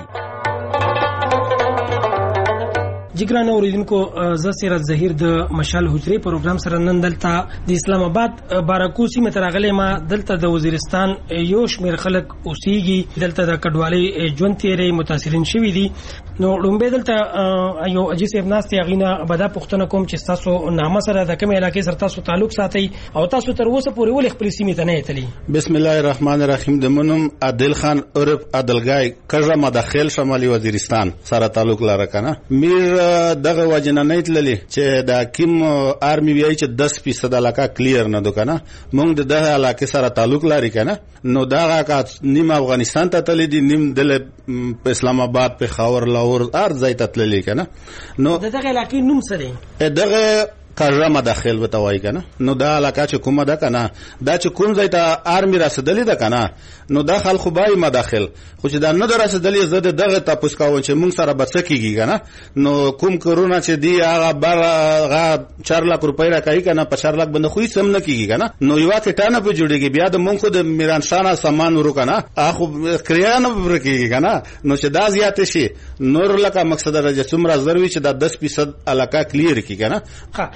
L: جګران اوریدونکو زه سراج ظهیر د مشال حجرې پروګرام سره نن دلته د اسلام آباد بارکو سیمه ته راغلی. ما دلته د وزیرستان یو شمیر خلک اوسېږي، دلته د کډوالۍ ژوند تیرې متاثرین شوي دي. نو لومبه دلته یو اجي صاحب ناستي غینا بدا پښتنه کوم چې تاسو نامه سره د کوم علاقې سره تاسو تعلق ساتي او تاسو تر اوسه پورې ول خپل سیمه ته نه تللی.
E: بسم الله الرحمن الرحیم. د منم عادل خان عرب عادلګای کژه مداخل شمالي وزیرستان سره تعلق لري کنه. میر دغه وجنه نه تللی چې د حکیم آرمی وی چې 10% علاقه کلیر نه دوکنه. مونږ د دغه علاقې سره تعلق لري کنه. نو دغه کا نیم افغانستان ته تللی دي، نیم د اسلام آباد په خاور لاور ارزای ته تللی کنه. نو
L: دغه علاقې نوم سره
E: دغه کارا مداخل وتاوای کنه. نو دا علاقه چې کومه ده کنه، دا چې کوم ځای ته آرمی رسیدلې ده کنه، نو دا خلکو بای مداخل خو چې دا نه درسیدلې زده دغه تاسو کاوه چې مونږ سره بچکیږي کنه. نو کوم کرونا چې دی هغه بار 4 لک روپۍ راکای کنه، په 4 لک باندې خو سم نه کیږي کنه. نو یو وخت ټانه په جوړیږي بیا د مونږ د میران شانه سامان ورو کنه، اخو کریانه ورکیږي کنه. نو چې دا زیات شي نور لکه مقصد راځي څومره ضروري چې دا 10% علاقه کلیر کی کنه.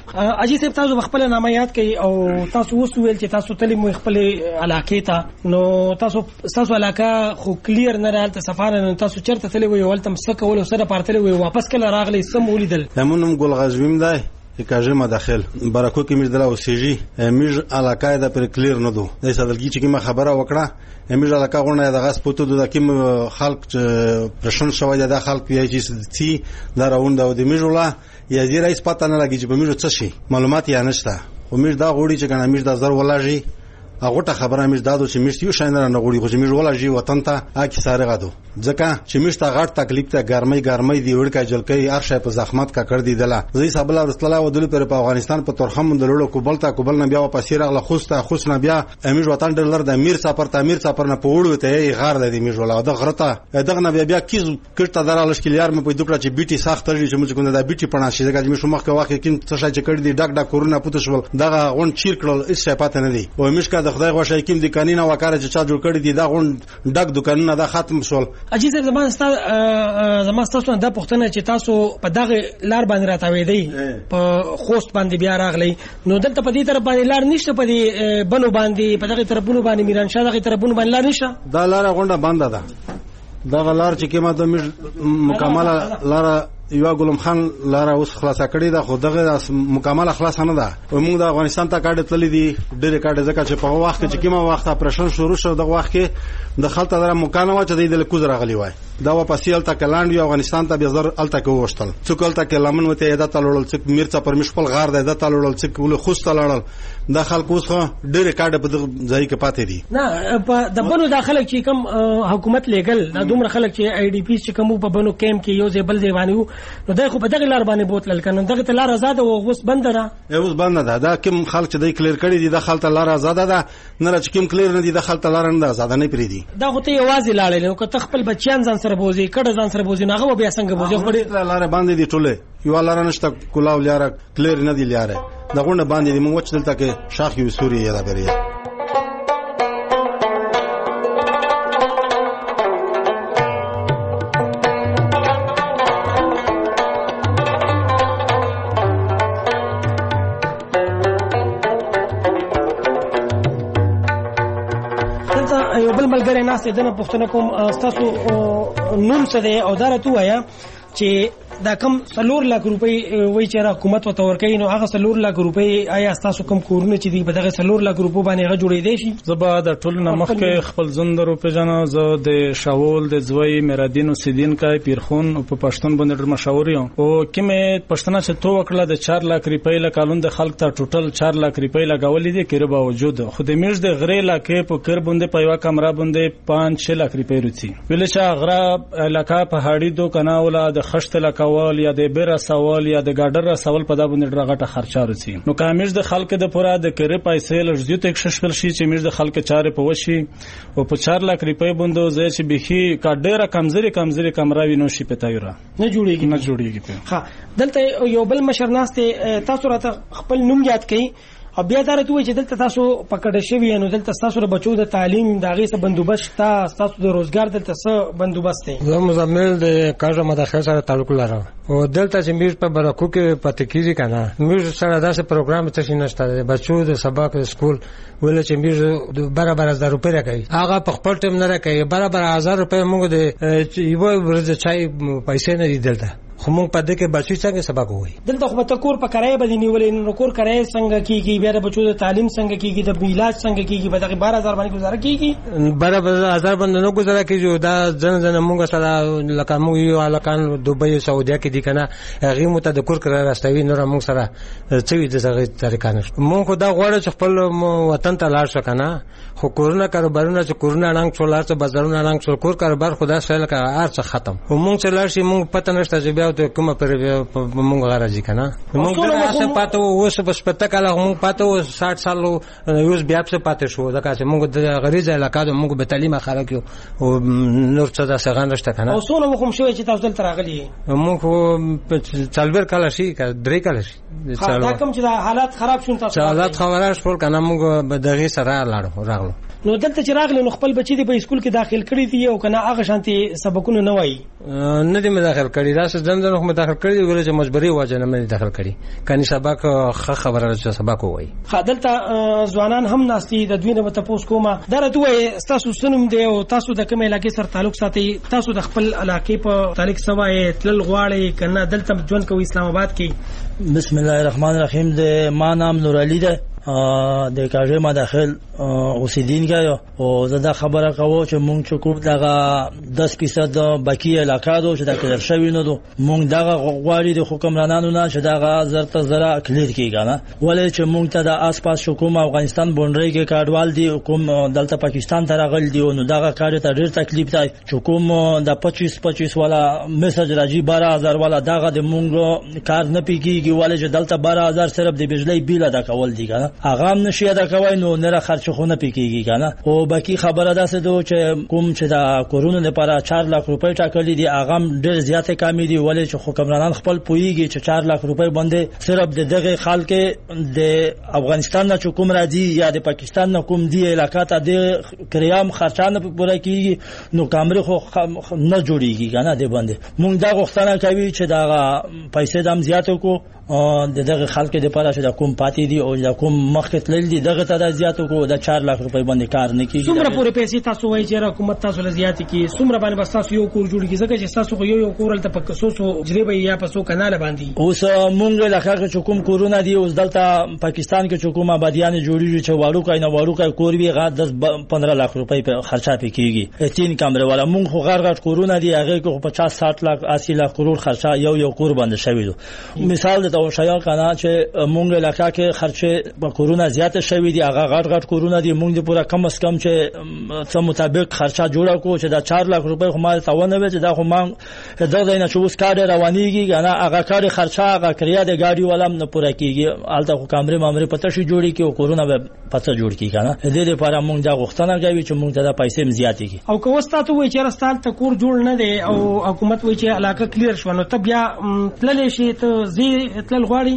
L: اجي صاحب تاسو خپل نامه یاد کړئ او تاسو اوس ویل چې تاسو تللی مو خپل علاقې ته نو تاسو علاقه خو کلیر نه راځي سفاره نو تاسو چرته تللی وي ولته مسکه ول سره پارتلی وي واپس کله راغلی سم ولیدل
E: همونم ګل غزویم دی کاجه مداخل برکو کې مش دلا اوسېږي مش علاقه د پر کلیر نه دو د صدلګي چې ما خبره وکړه مش علاقه غونه د غاس پوتو د کوم خلق پرشن شوی د خلق یې چې تی دا راوند د میجولا یا دې رئیس پته نه لګي چې په میجو څه شي معلومات یې نشته او مش دا غوړي چې کنه مش د زر ولاږي هغه ته خبره مش دادو چې مش یو شاین نه غوړي خو چې مش ولاږي وطن ته اکی ساره غادو ځکه چې مش ته غټ تکلیف ته ګرمۍ دی وړکا جلکې ارشه په زحمت کا کړ دی دلا زې صاحب الله رسول الله ودل پر په افغانستان په تورخم دلولو کوبل نه بیا واپس راغله خوسته نه بیا امیر وطن ډلر د امیر سفر نه پوړو ته غار د امیر ولا د غرته دغه نه بیا کیز کړه درالش کلیار مې په دوکړه چې بیټي سخت ترې چې موږ کوم د بیټي پڼا شي دغه مې شومخ کې واقع کین څه چې کړ دی ډاک کورونه پوت شول دغه غون چیر کړل هیڅ پاتې نه دی او مشکا د خدای غوښه کیم د قانون او کار چې چا جوړ کړی دی دا غون ډاک دکانونه دا ختم شول
L: اجي زما تاسو نه د پښتنه چې تاسو په دغه لار باندې راتاوي دی په خوست باندې بیا راغلی نو دلته په دې طرف باندې لار نشته په دې بنو باندې په دغه طرفونو باندې میران شاه دغه طرفونو باندې لار نشته
E: دا لار غونډه بنده ده دا لار چې کومه د مکمله لار یو ګلم خان لاره اوس خلاصه کړې ده خو دغه مکمل خلاص نه ده موږ د افغانستان ته کاډ تللی دي ډېر کاډ ځکه چې په وخت کې چې کومه وخت اپریشن شروع شو دغه وخت کې د خلک دره مکانه چې د کوز راغلی وای دا واپس یل تک لاند یو افغانستان ته به زر الته کې وشتل څوک الته کې لمن وته اېدا تلول څوک میرڅه پر مشپل غار ده اېدا تلول څوک ول خوست تلول د خلک اوس ډېر کاډ په ځای کې پاتې دي
L: نه په د بنو داخله چې کوم حکومت لګل دا دومره خلک چې آی ډی پی چې کوم په بنو کیمپ کې یو ځبل ځای باندې نو دا خو په دغه لار باندې بوتل کنه دغه لار آزاد او اوس بند ده
E: اوس بند ده دا کوم خلک چې د کلیر کړي دي د خلک لار آزاد ده نه چې کوم کلیر نه دي د خلک لار نه آزاد نه پری دي
L: دا خو ته یوازې لاړې نو که تخپل بچیان ځان سره بوزي کډه ځان سره بوزي نه هغه بیا څنګه بوزي خو
E: لار باندې دي ټوله یو لار نشته کولاو لار کلیر نه دي لار دا غونډه باندې دي موږ چې دلته کې شاخ یو سوري یاده بری
L: یو بل ملګری ناست دنه پښتنه کوم تاسو نوم څه دی او دا راته وایا چې دا کم 3 لک روپۍ وای چې حکومت وته ورکړي نو هغه 3 لک روپۍ آیا تاسو کوم کورونه چې دی په دغه 3 لک روپۍ باندې هغه جوړې دي شي
A: زبا د ټول نمخ کې خپل زند روپۍ جنا زه د شاول د زوی مرادین او سیدین کای پیرخون او په پښتون باندې ډېر مشاور یم او کومه پښتنه چې تو وکړه د 4 لک روپۍ له قانون د خلک ته ټوټل 4 لک روپۍ لګولې دي کړه باوجود خو د میش د غری لکه په کر باندې په یو کمره باندې 5-6 لک روپۍ روتي ویل چې غره علاقه په هاړي دو کناوله د خشت لکول یا د رسول یا د ګاډر رسول په دا باندې ډرغټه خرچه رسي نو کامیز د خلک د پورا د کړي پیسې لږ ته کششل شي چې میز د خلک چارې په وشي او په 4 لک روپۍ باندې زه چې بخي کا ډېره کمزوري کمراوي نو شي پته یو را نه جوړيږي
L: ها دلته یو بل مشر ناشته تاسو راته خپل نوم یاد کړئ او بیا دا راته وایي چې دلته تاسو پکړه شوی نو دلته تاسو له بچو د تعلیم دغه څه بندوبست تاسو د روزګار دلته څه بندوبست دی
H: زه مزمل د کاجه مداخله سره تعلق لرم او دلته چې میر په برکو کې پاتې کیږي کنه میر سره داسې پروګرام څه نشته بچو د سبق سکول ول چې میر برابر 1000 روپۍ راکړي هغه په خپل ټیم نه راکړي برابر 1000 روپۍ موږ د یو ورځ چای پیسې نه دي دلته خو موږ په دې کې بچو څنګه سبق وایي
L: دلته خو په کور په کرای باندې نیولې نو کور کرای څنګه کیږي بیا د بچو د تعلیم څنګه کیږي د علاج څنګه کیږي په دغه 12000 باندې گزاره کیږي
H: برابر 1000 باندې نو گزاره کیږي دا ځن موږ سره لکه موږ یو الکان دوبۍ سعودي کې دي کنه هغه مت د کور کرای راستوي نو موږ سره څه د هغه طریقانه موږ دا غواړو چې خپل وطن ته لاړ شو کنه خو کورونه کاروبارونه چې کورونه رنګ څولار ته بازارونه رنګ څول کور کاروبار خدا سره لکه ارڅ ختم موږ چې لاړ شي موږ پته نشته چې بیا ته کومه پر موږ غراځي کنه موږ دراسه پاتو اوس په سپته کله موږ پاتو 60 سال یوز بیا په پاتې شو دا چې موږ د غریزه علاقه موږ به تعلیم خلک او نور څه د سغان رشته کنه
L: او څونه کوم شوی چې تاسو دلته راغلي
H: موږ څلور کال شي درې کال شي
L: دا کوم چې حالات خراب شون تاسو
H: حالات خبره شول کنه موږ به دغه سره لاړو راغلو
L: نو دلته چې راغلی نو خپل بچی دی په اسکول کې داخل کړی دی او کنه هغه شانتي سبقونه نه وایي
H: نه دی مداخل کړی دا څه دنده نو مداخل کړی دی ولې چې مجبوری واجب نه مداخل کړی کني سبق خبره چې سبق وایي
L: دلته ځوانان هم ناشتي د دوی نه تاسو کومه درته وایي تاسو سنوم دی او تاسو د کوم علاقې سره تعلق ساتي تاسو د خپل علاقې په تعلق سوای تل غواړي کنه دلته ژوند کوي اسلام آباد کې
J: بسم الله الرحمن الرحیم د ما نام نور علی ده د کاژه ما داخل اوسیدونکو او زه خبره کوم چې مونږ چې کوم دغه 10% باقی علاقې دو چې دا کړل شوی نه دو مونږ دغه غواړي د حکمرانانو نه چې دغه زرته زرا کلیر کیږي نه ولې چې مونږ ته د آسپاس حکومت افغانستان بونډري کې کاډوال دي حکومت دلته پاکستان ته راغل دي نو دغه کار ته ډېر تکلیف دی چې کوم د 25 والا میسج راځي 12000 والا دغه د مونږ کار نه پیږي ولې چې دلته 12000 صرف د بجلی بیل ادا کول دي کنه هغه هم نشي ادا کوي نو نه خرچ خو نه پیږي کنه او باقي خبره ده چې کوم چې د کورونا لپاره 4 لک روپۍ ټاکلي دي هغه ډېر زیاته کمی دي ولې چې حکمرانان خپل پویږي چې 4 لک روپۍ باندې صرف د دغه خلک د افغانستان نه کوم راځي یا د پاکستان نه کوم دی علاقې ته د کریام خرچانه پوره کیږي نو کامرې خو نه جوړیږي کنه د باندې مونږ دا غوښتنه کوي چې دا پیسې دم زیاتو کو دغه خلک د لپاره چې کوم پاتې دي او د کوم مخکې تلل دي دغه ته زیاتو کو د 4 لک روپۍ باندې کار نه کیږي
L: څومره پورې پیسې تاسو وایي چې حکومت تاسو له زیات کی څومره باندې بس تاسو یو کور جوړ کیږي ځکه چې تاسو یو کور ته په سوسو جریبه یا په سو کنال باندې
J: اوس مونږ له هغه چې کوم کورونا دی اوس دلته پاکستان کې کومه آبادیان جوړیږي چې واړو کای نه واړو کای کور وی غا 10-15 لک روپۍ په خرچه پکېږي 3 کمره والا مونږ خو غړ کورونا دی هغه کو 50-60 لک 80 لک کرور خرچه یو کور باندې شوی دو مثال د شایع کنه چې مونږ علاقې کې خرچه په کورونا زیات شوی دی هغه غټ کورونا دی مونږ پورا کم اس کم چې څه مطابق خرچه جوړه کو چې دا 4 لک روپۍ خو مال تاونه وي چې دا خو مان دغه نه چې اوس کار روانيږي کنه هغه کار خرچه هغه کریا د گاډي ولم نه پوره کیږي الته خو کمرې مامرې پته شي جوړي کې او کورونا به پته جوړ کی کنه دې لپاره مونږ دا غوښتنه کوي چې مونږ ته د پیسې زیاتې کی
L: او که وستا ته وای چې راستال ته کور جوړ نه دی او حکومت وای چې علاقه کلیر شو نو ته بیا تللې شي ته زی تل غواړي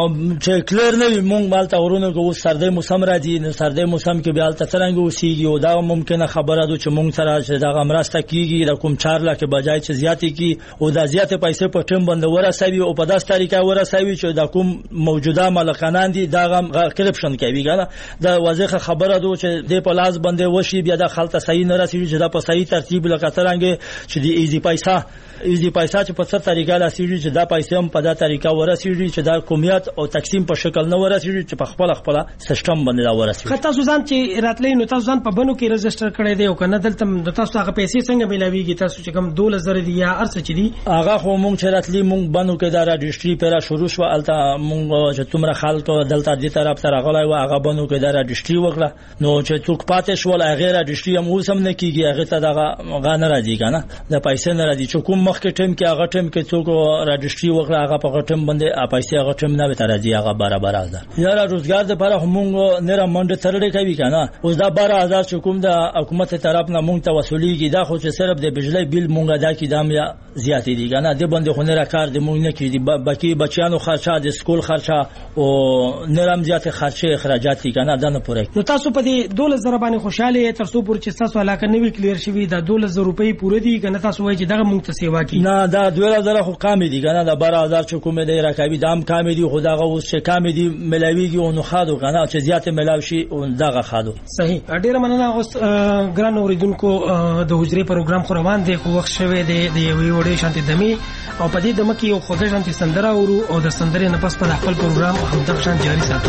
J: چې کلیر نه مونږ مالته ورونه کو سردې موسم راځي نو سردې موسم کې بیا الته څنګه وسیږي او دا ممکنه خبره ده چې مونږ سره چې دا غمراسته کیږي د کوم 4 لک بجای چې زیاتې کی او دا زیاتې پیسې په ټیم باندې ورسوي او په داس طریقه ورسوي چې دا کوم موجوده مالکانان دي دا غم کرپشن کوي کنه دا واضحه خبره ده چې د پلاس باندې وشي بیا د خلک صحیح نه راسي چې دا په صحیح ترتیب لکه څنګه چې د ایزي پیسې چې په څه طریقه راسي چې دا پیسې هم په دا طریقه ورسي چې دا کومیت او تقسیم په شکل نه ورسي چې په خپل سیستم باندې دا ورسي
L: خطا سوزان چې راتلې نو تاسو ځان په بنو کې رجستر کړی دی او کنه دلته د تاسو هغه پیسې څنګه ملاويږي تاسو چې کوم 2000 دی یا ارڅ چې دی
J: هغه خو مونږ چې راتلې مونږ بنو کې دا رجستری پیرا شروع شو الته مونږ چې تمره خلک دلته دې طرف سره غلای و هغه بنو کې دا رجستری وکړه نو چې څوک پاتې شو لا غیر رجستری هم اوس هم نه کیږي هغه ته دا غانه راځي کنه د پیسې نه راځي چې کوم مخکې ټیم کې هغه ټیم کې څوک رجستری وکړه هغه په ټیم باندې پیسې هغه ټیم نه وته راځي هغه 12000 یا روزګار لپاره همغه نه منډه ترړې کوي کنه اوس دا 12000 چې کوم د حکومت طرف نه مونږ ته وصولېږي دا خو چې صرف د بجلی بیل مونږ ادا کی دام یا زیاتې دي کنه د باندې خو نه راکار د مونږ نه کیږي باقي بچیانو خرچه د سکول خرچه او نرم زیات خرچه اخراجات دي کنه دا نه پوره
L: نو تاسو په دې 2000 باندې خوشاله تر څو پور چې تاسو علاقه نوی کلیر شوی دا 2000 روپۍ پوره دي کنه تاسو وایي چې دغه مونږ ته سیوا کی
J: نه دا 2000 خو کم دي کنه دا 12000 چې کومه دی راکوي دام کم دي خو دغه اوس چې کم دي ملاویږي او نو خادو کنه چې زیات ملاوي شي او دغه خادو
L: صحیح ډیر مننه اوس ګران اوریدونکو د حجرې پروګرام خو روان دی خو وخت شوه دی د یوې وړې شانتي دمي او په دې دمه کې یو خوږه شانتي سندره او د سندرې نه پس په خپل پروګرام همدغه شان جاری ساتو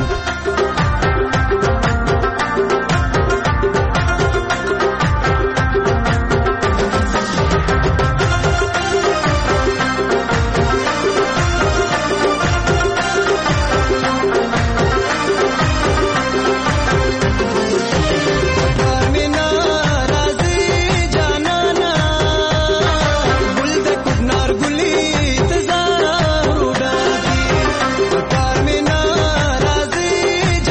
M: कार में ना राज़ी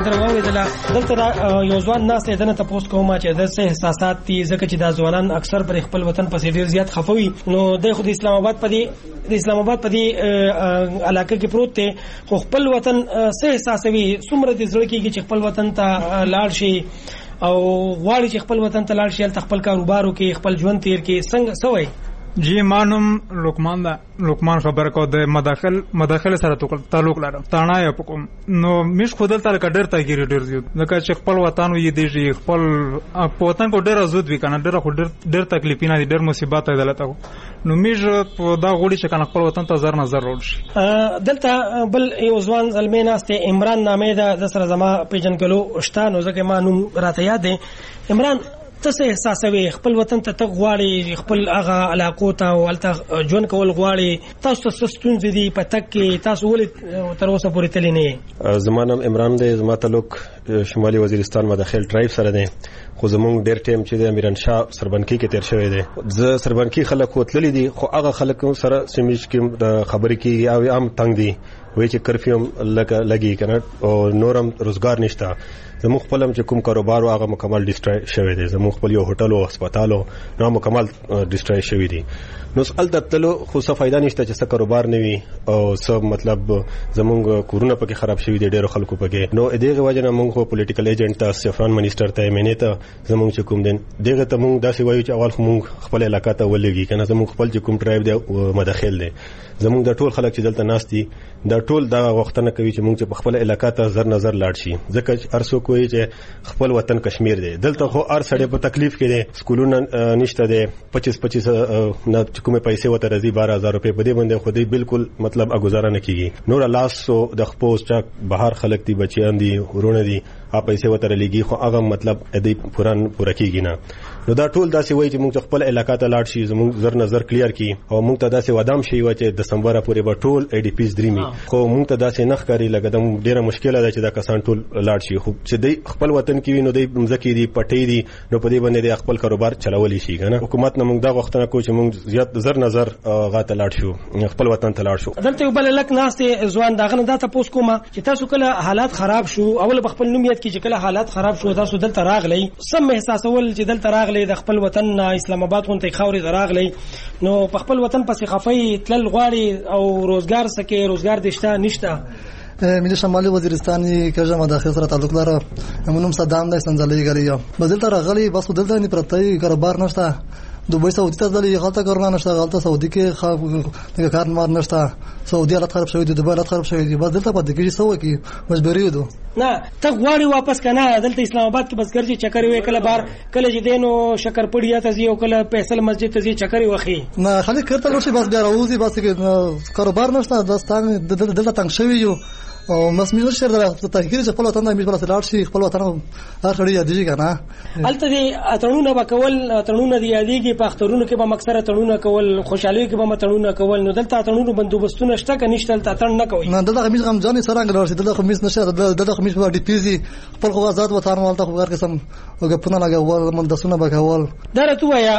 L: سره واوریدله. دلته یو ځوان ناست دی، دنه تپوس کوم چې د څه احساسات دي، ځکه چې دا ځوانان اکثر پر خپل وطن پسې ډیر زیات خفوي. نو د خو د اسلام آباد په دې علاقه کې پروت دی، خو خپل وطن څه احساسوي، څومره د زړه کېږي چې خپل وطن ته لاړ شي او غواړي چې خپل وطن ته لاړ شي، هلته خپل کاروبار وکړي، خپل ژوند تیر کړي. څنګه څه وایي؟
S: جی مانم لقمان خبر کو د مداخله سره تعلق لرم تانا یا پکوم نو مش خودل تل کډر تا ګیری ډیر زیات لکه چې خپل وطن وي دی خپل وطن کو ډیر زود وی کنه ډیر تکلیفونه دي، ډیر مصیبات دلته نو میج دا غوړي چې کنه خپل وطن ته زر نظر روړ شي.
L: دلته بل یو ځوان زلمی ناسته عمران نامې د سره زما پیجنګلو شته، نو ځکه ما نوم راته یاد دی. عمران ته څه احساسوي، خپل وطن ته غواړي، خپل هغه علاقو ته ولته ژوند کول غواړي، تاسو ته څه ستونزې دي په تګ کې، تاسو ولې تر اوسه پورې تللی نه یې؟
M: زما نوم عمران دی، زما تعلق شمالي وزیرستان مداخل ټرایب سره دی، خو زمونږ ډېر ټایم چې د امیران شاه سربنکي کې تیر شوی دی. زه سربنکي خلک وتللی دي، خو هغه خلک سره سیمیج کې د خبرې کې او عام تنګ دي، وایي چې کرفیو لګي کنه او نورم روزګار نشته. زموږ خپل هم چې کوم کاروبار او هغه مکمل ډیسټرای شوی دی، زموږ خپل یو هوټل او هسپتال نو مکمل ډیسټرای شوی دی. نو سوال دتلو خو څه فائدہ نشته چې څه کاروبار نه وي او څه مطلب زموږ کورونه پکې خراب شوی دي ډیرو خلکو پکې. نو دغه وجه نه موږ پولیټیکل ایجنټ ته سفران منیسټر ته مینه ته زموږ چې کوم دین دغه ته موږ داسې وایو چې اول خو موږ خپل علاقې ته ولېږي کنه، زموږ خپل چې کوم ټرایب دی مداخل دی، زموږ د ټول خلک چې دلته ناس دي دا ټول دا وختونه کوي چې موږ په خپل علاقې ته زر نظر لاړ شي، ځکه ارسو کوی چې خپل وطن کشمیر دی، دلته خو ار سړی په تکلیف کې دی، سکولونه نشته دی، 25 نه کومه پیسې وته رضی 12000 روپے په دې باندې خو دې بالکل مطلب اګزاره نه کیږي. نور لاسو د خپل چا بهر خلک دي، بچیان دي، ورونه دي، ا پیسې وته لګي خو هغه مطلب دې پوره کیږي نه. نو دا ټول داسې وایي چې موږ خپل علاقې ته لاړ شي، زموږ زر نظر کلیر کی او موږ ته داسې ودام شي و چې دسمبر پورې به ټول ای ډی پیز دریمي، خو موږ ته داسې نخ کاری لګه د ډیره مشکله ده چې دا کسان ټول لاړ شي. خو چې د خپل وطن کې وینو د مزکی دي پټې دي، نو په دې باندې د خپل کاروبار چلولی شي کنه. حکومت نه موږ دا وختونه کو چې موږ زیات زر نظر غاته لاړ شو، خپل وطن ته لاړ شو.
L: دلته یو بل لک ناسته ځوان داغه دا تاسو کومه چې تاسو کله حالات خراب شو، اول په خپل نومیت کې چې کله حالات خراب شو تاسو دلته راغلی، سم احساسول چې دلته راغلی د خپل وطن اسلام آباد غونډه خاورې دراغلی، نو په خپل وطن پسې خفای تلل غواړي او روزګار سکه روزګار دشته نشته.
N: ملي شمالي وزیرستان کې جمع داخل سره تعلق لري، منوم صدام د سنځلې غړي بدل راغلی، بس دلته نه پرتای کاروبار نشته، دوبۍ سعودي ته ځلې غلطه کارونه نشته، غلطه سعودي کې کار مار نشته، سعودي حالت خراب شوی دی، دوبۍ حالت خراب شوی دی، بس دلته پاتې کیږي سو کې مجبوری دو
L: نه ته غواړي واپس کنه. دلته اسلام آباد کې بس ګرځي چکر وی کله بار کله چې دینو شکر پړیا ته ځي او کله فیصل مسجد ته ځي چکر وخی
N: نه خلک کړه ورشي بس بیا راوځي، بس کې کاروبار نشته، داستان دلته تنگ شوی یو او مسمینو شر د تحقیق چې خپل وطن د میش بل سره شي، خپل وطن هر خړی یادېږي کنه.
L: الته دي اترونه وکول، اترونه دی یادېږي، په اخترونو کې به مکسر اترونه کول، خوشحالي کې به اترونه کول، نو دلته اترونو بندوبستونه شته کنه نشته، دلته اترن نه کوي. نه دلته خمیس غم ځانې سره انګل ورسي، دلته خمیس نشه، دلته خمیس په ډی پی سي خپل خو آزاد وطن مالته خو هر قسم غپونه لګول، مندسونه بګول. درته وایا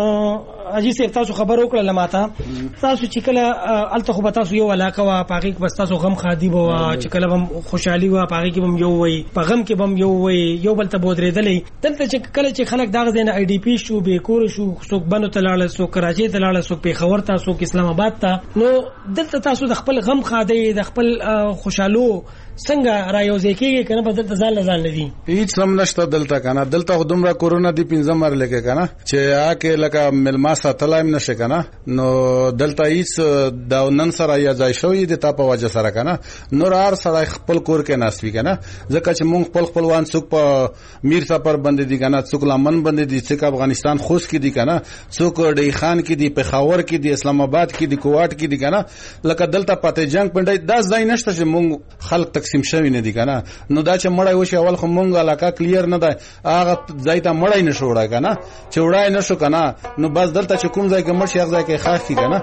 L: اجي سي تاسو خبر وکړه لماته، تاسو چې کله الته خو تاسو یو علاقه وا پاګه بس تاسو غم خادي بوا چې کله هم خوشحالي وا پاګه کې هم یو وي، په غم کې هم یو وي، یو بل ته بودرېدلې. دلته چې کله چې خلک داغ دین آی ډی پی شو، به کور شو، څوک بنو تلاله، څوک کراچي تلاله، څوک پیښور ته، څوک اسلام آباد ته، نو دلته تاسو د خپل غم خادي، د خپل خوشحالو څنګه رايوځي کېږي کنه، په دلته ځان لري
E: هیڅ سم نشته دلته کنه. دلته خدومره کورونا دی 15 مر لکه کنه چې آکه لکه ملما ساتلایم نشه کنه، نو دلته هیڅ د نن سره یا ځای شوی د تا په وجه سره کنه، نور هر سره خپل کور کې ناسوي کنه، ځکه چې مونږ خپلوان څوک په میر سفر باندې دي کنه، څوک لمن باندې دي، څوک افغانستان خوست کې دي کنه، څوک ډی خان کې دي، پېښور کې دي، اسلام آباد کې دي، کوټ کې دي کنه. لکه دلته پته جنگ پندای 10 ځای نشته چې مونږ خلک تقسیم شوی نه دي کنه. نو دا چې مړای وشي اول خو مونږ علاقه کلیر نه ده، هغه ځای ته مړای نشو وړای کنه، چې وړای نشو کنه، نو بس دلته چې کوم ځای کې مړ شي هغه ځای کې خاص کی کنه.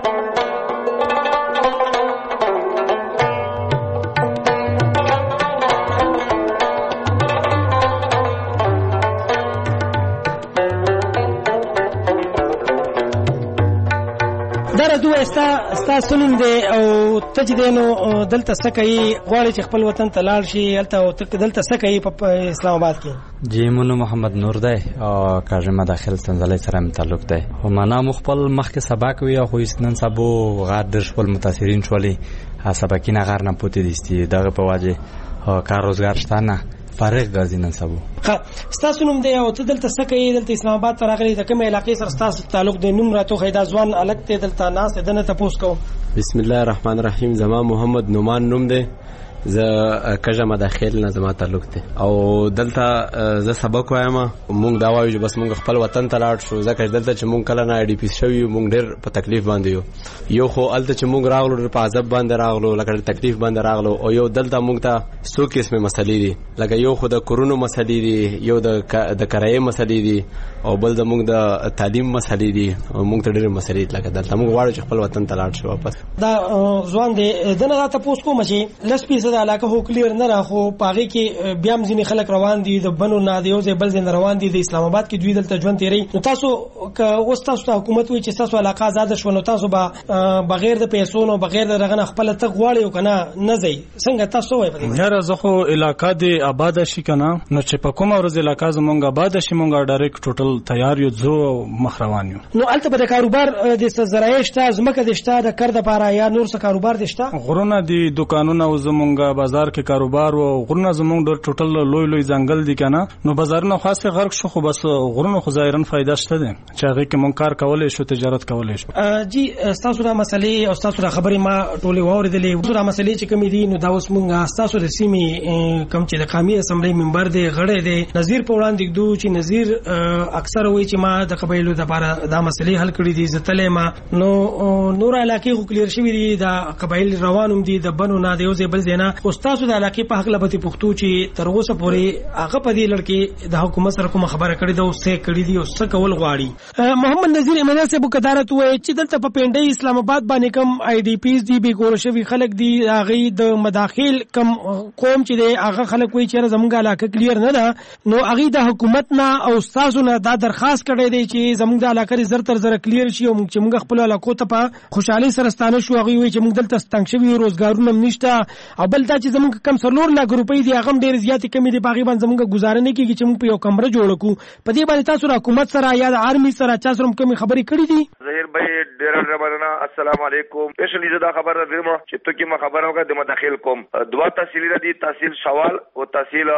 L: وای ستا سنوم دی او ته چې دی نو دلته څه کوي غواړي چې خپل وطن ته لاړ شي هلته دلته څه کوي په اسلام آباد کې؟
B: جی مونږ محمد نور دی او کاژه مداخل تنزلې سره تعلق دی او معنا مخبل مخکې سبق وی او نن سبو غار د خپل متاثرین شولې سبقینه غار نه پوتې دي دغه په واجه کار روزګار شته نه فارغ ګرځي نن سبو.
L: ستاسو نوم دی او ته دلته څه کوي؟ دلته اسلام آباد ته راغلی د کومې علاقې سره ستاسو تعلق دی؟ نوم راته وښایه. دا ځوان هلک دی دلته ناست دی دنه تپوس کوم.
O: بسم الله الرحمن الرحیم. زما محمد نومان نوم دی. زه کژه مداخل نه زما تعلق دی او دلته زه سبق وایم. مونږ دا وایو چې بس مونږ خپل وطن ته لاړ شو ځکه دلته چې مونږ کله نه آی ډي پی شوی مونږ ډېر په تکلیف باندې یو خو الته چې مونږ راغلو په عذاب باندې راغلو لکه تکلیف باندې راغلو او یو دلته مونږ ته څو قسمه مسلې دي لکه یو خو د کورونو مسلې دي یو د کرایې مسلې دي او بل د مونږ د تعلیم مسلې دي او مونږ ته ډېر مسلې لکه دلته مونږ غواړو چې خپل وطن ته لاړ شو واپس.
L: دا ځوان دی دنه راته پوس کوم چې لسپی صدا علاقه هو کلیر نه راخو پاغي کې بیا هم ځینې خلک روان دي د بنو نه دی او بل ځای روان دي د اسلام آباد کې دوی دلته ژوند تیری. نو تاسو اوس تاسو حکومت وی چې تاسو علاقه آزاد شو نو تاسو به بغیر د پیسو نو بغیر د رغنه خپل ته غواړي او کنه نه ځي څنګه تاسو وای په دې؟
A: یاره زه خو علاقه د آباد شي کنه نو چې په کومه ورځ علاقه زمونږ آباد شي مونږ ډایرکټ ټوټل تیار یو ځو مخ روان یو.
L: نو البته به د کاروبار د زراعت شته زمکه د شته د کار د پاره یا نور څه کاروبار د شته
A: غرونه دي دکانونه او زمونږ بازار کې کاروبار او غرونه زمونږ د ټوټل لوی ځنګل دي کنه نو بازارونه خاصه غرق شو خو بس غرونه خو ظاهرا فائدہ شته دي چې هغه کې مونږ کار کولای شو تجارت کولای شو.
L: جی تاسو دا مسلې او تاسو دا خبرې ما ټولې واوریدلې دا مسلې چې کومې دي نو دا اوس مونږ تاسو د سیمې کم چې د قومي اسمبلی ممبر دی غړی دی نظیر په وړاندې کړو چې نظیر اکثر وایي چې ما د قبایلو د لپاره دا مسلې حل کړې دي زتلې ما نو نور علاقې خو کلیر شوې دي د قبایل روانوم دي د بنو نه دی او بل زینا خو تاسو د علاقې په حق لبته پښتو چې تر اوسه پورې هغه په دې لړکې د حکومت سره کوم خبره کړې ده او څه کړې دي او څه کول غواړي. محمد نذیر امنه صاحب کدارت وایي چې دلته په پنډۍ اسلام آباد باندې کم آی ډي پیز دي به ګور شوی خلک دي هغه د مداخل کم قوم چې دی هغه خلک وایي چې زموږ علاقه کلیر نه ده نو هغه د حکومت نه او تاسو نه دا درخواست کړی دی چې زموږ د علاقه زر تر زر کلیر شي او چې موږ خپل علاقو ته په خوشحالي سره ستانه شو. هغه وایي چې موږ دلته ستنګ شوی روزګارونه نشته او بل دا چې زموږ کم سرلور لا ګروپې دي هغه ډېر زیاتې کمی دي باغی باندې زموږ گزاره نه کیږي چې موږ په یو کمره جوړ کړو. په دې باندې تاسو حکومت سره یا د آرمي سره چا سره کومې خبرې کړې دي؟
W: ظهیر بھائی ډېر ربانا السلام علیکم. اسپیشلی زدا خبر درم چې تو کی ما خبر اوګه د مداخل کوم دوا تحصیل دي تحصیل شوال او تحصیل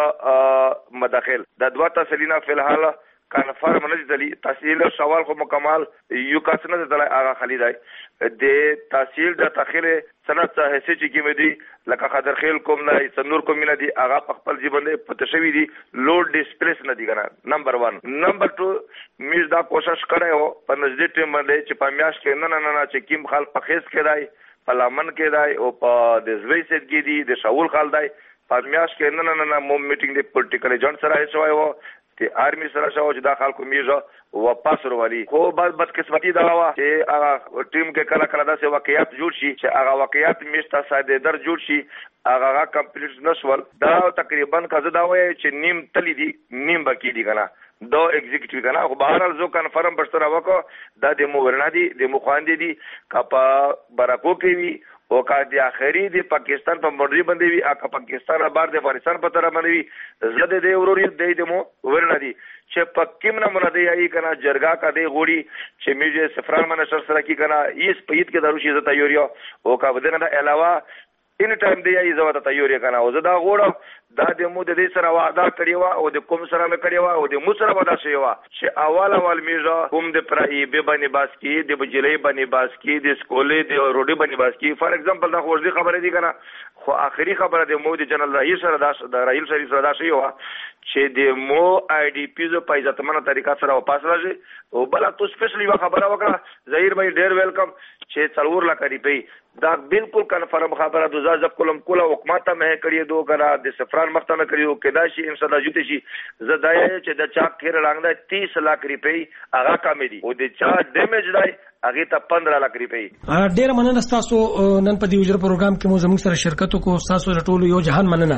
W: مداخل دا دوا تحصیلنا فی الحال کنفرم نه دي تحصیل شوال خو مکمل یو کاسنه دلای آغا خالد د تحصیل د تاخیر سند هڅه چې کیمه دي لکه خضر خیل کوم نه سنور کوم نه دي آغا خپل ژوند په تشوي دي لوډ ډیسپلیس نه دي کنه. نمبر 1 نمبر 2 میز دا کوشش کړه او په نزدې ټیم باندې چې پامیاش کې نه چې کیم خال په خیس کې دای په لامن کې دای او په د زوی سید کې دي د شاول خال دای پامیاش کې نه مو میټینګ دی پولیټیکل ایجنټ سره شوی وو ته آرمي سره شو چې دا خلکو میزه واپس وروالي خو بدقسمتي دا وا چې هغه ټیم کې کله داسې واقعیت جوړ شي چې هغه واقعیت میشته ساده در جوړ شي هغه کمپلیټ نشول دا تقریبا کزه دا وایي چې نیم تلی دي نیم باقی دي کنه دو ایگزیکټیو کنه خو بهرحال زو کنفرم بشتره وکړه دا د موورنا دي د مخواندې دي کپا برکو کې وی او کا د اخري د پاکستان په مړی باندې وی اکا پاکستان بار د افغانستان په طرف باندې وی زده د اوروري د مو ورنه دي چې پکیم نه مونږ دی ای کنه جرګه کا دی غوړي چې میجه سفران منشر سره کی کنه ایس پېد کې دروشي عزت ایوریا او کا بدنه د علاوه ان ټایم دی ای زوته تیاری کنه او زدا غوړم دا د مو د دې سره وعده کړی و او د کوم سره مې کړی و او د مو سره وعده شوی و چې اول میزه کوم د پرای به باندې باس کی د بجلی باندې باس کی د سکولې د روډي باندې باس کی فار ایگزامپل دا خوځي خبره دي کنه خو اخري خبره د مو د جنرال رئیس سره د رئیس سره دا شوی و چې د مو آی ډي پیز په عزتمنه طریقه سره واپس راځي او بل تو سپیشلی خبره وکړه ظهیر بھائی ډیر ویلکم چې 4 لک دی دا بالکل کنفرم خبره د زاز کولم کوله حکومت ته مه کړی دوه کرا د سفران مخته نه کړیو کدا شي ان شاء الله جوته شي زدای چې د چا کېر لاندې 30 لک روپۍ هغه کم دي او د چا ډیمیج دی هغه ته 15 لک روپۍ.
L: ډیر مننه تاسو نن په دې وجر پروګرام کې مو زموږ سره شرکت وکړو تاسو ټول یو جهان مننه.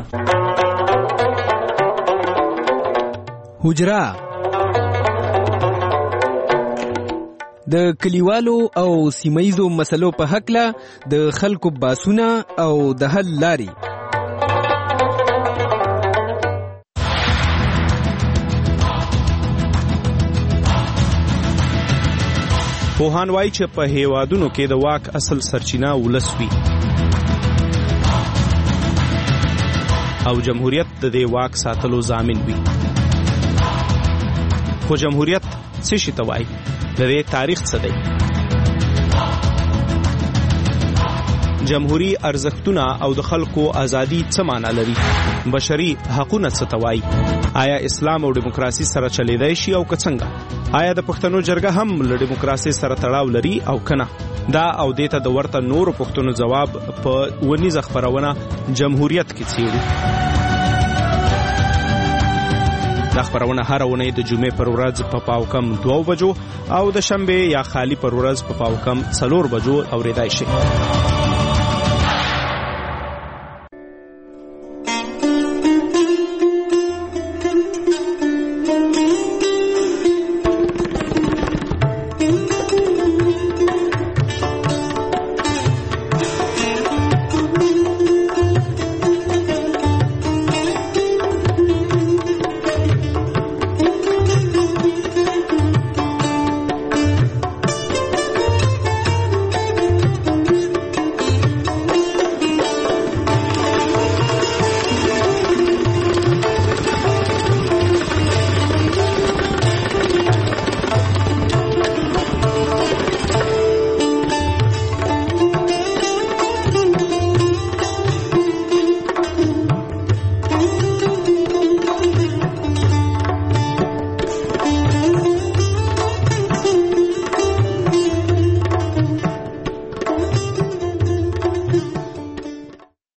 P: حجرا د کلیوالو او سیمایزو مسلو په حقله د خلکو باسونه او د حل لاري.
C: پوهان وایي چې په هیوادونو کې د واک اصل سرچینه ولس وي او جمهوریت د دې واک ساتلو ضامن وي. خو جمهوریت څه شي ته وایي؟ د دې تاریخ څه دی؟ جمهوری ارزښتونه او د خلکو ازادي څه معنا لري؟ بشري حقوقونه څه ته وایي؟ آیا اسلام او دیموکراسي سره چلیدای شي او که څنګه؟ آیا د پښتنو جرګه هم له دیموکراسي سره تړاو لري او کنه؟ دا او دیته د ورته نورو پښتنو جواب په ونیزه خبرونه جمهوریت کې څیړو. دا خبرونه هر اونۍ د جمعې پر ورځ په پاوکم 2 بجو او د شنبه یا خالی پر ورځ په پاوکم 4 بجو اوریدای شي.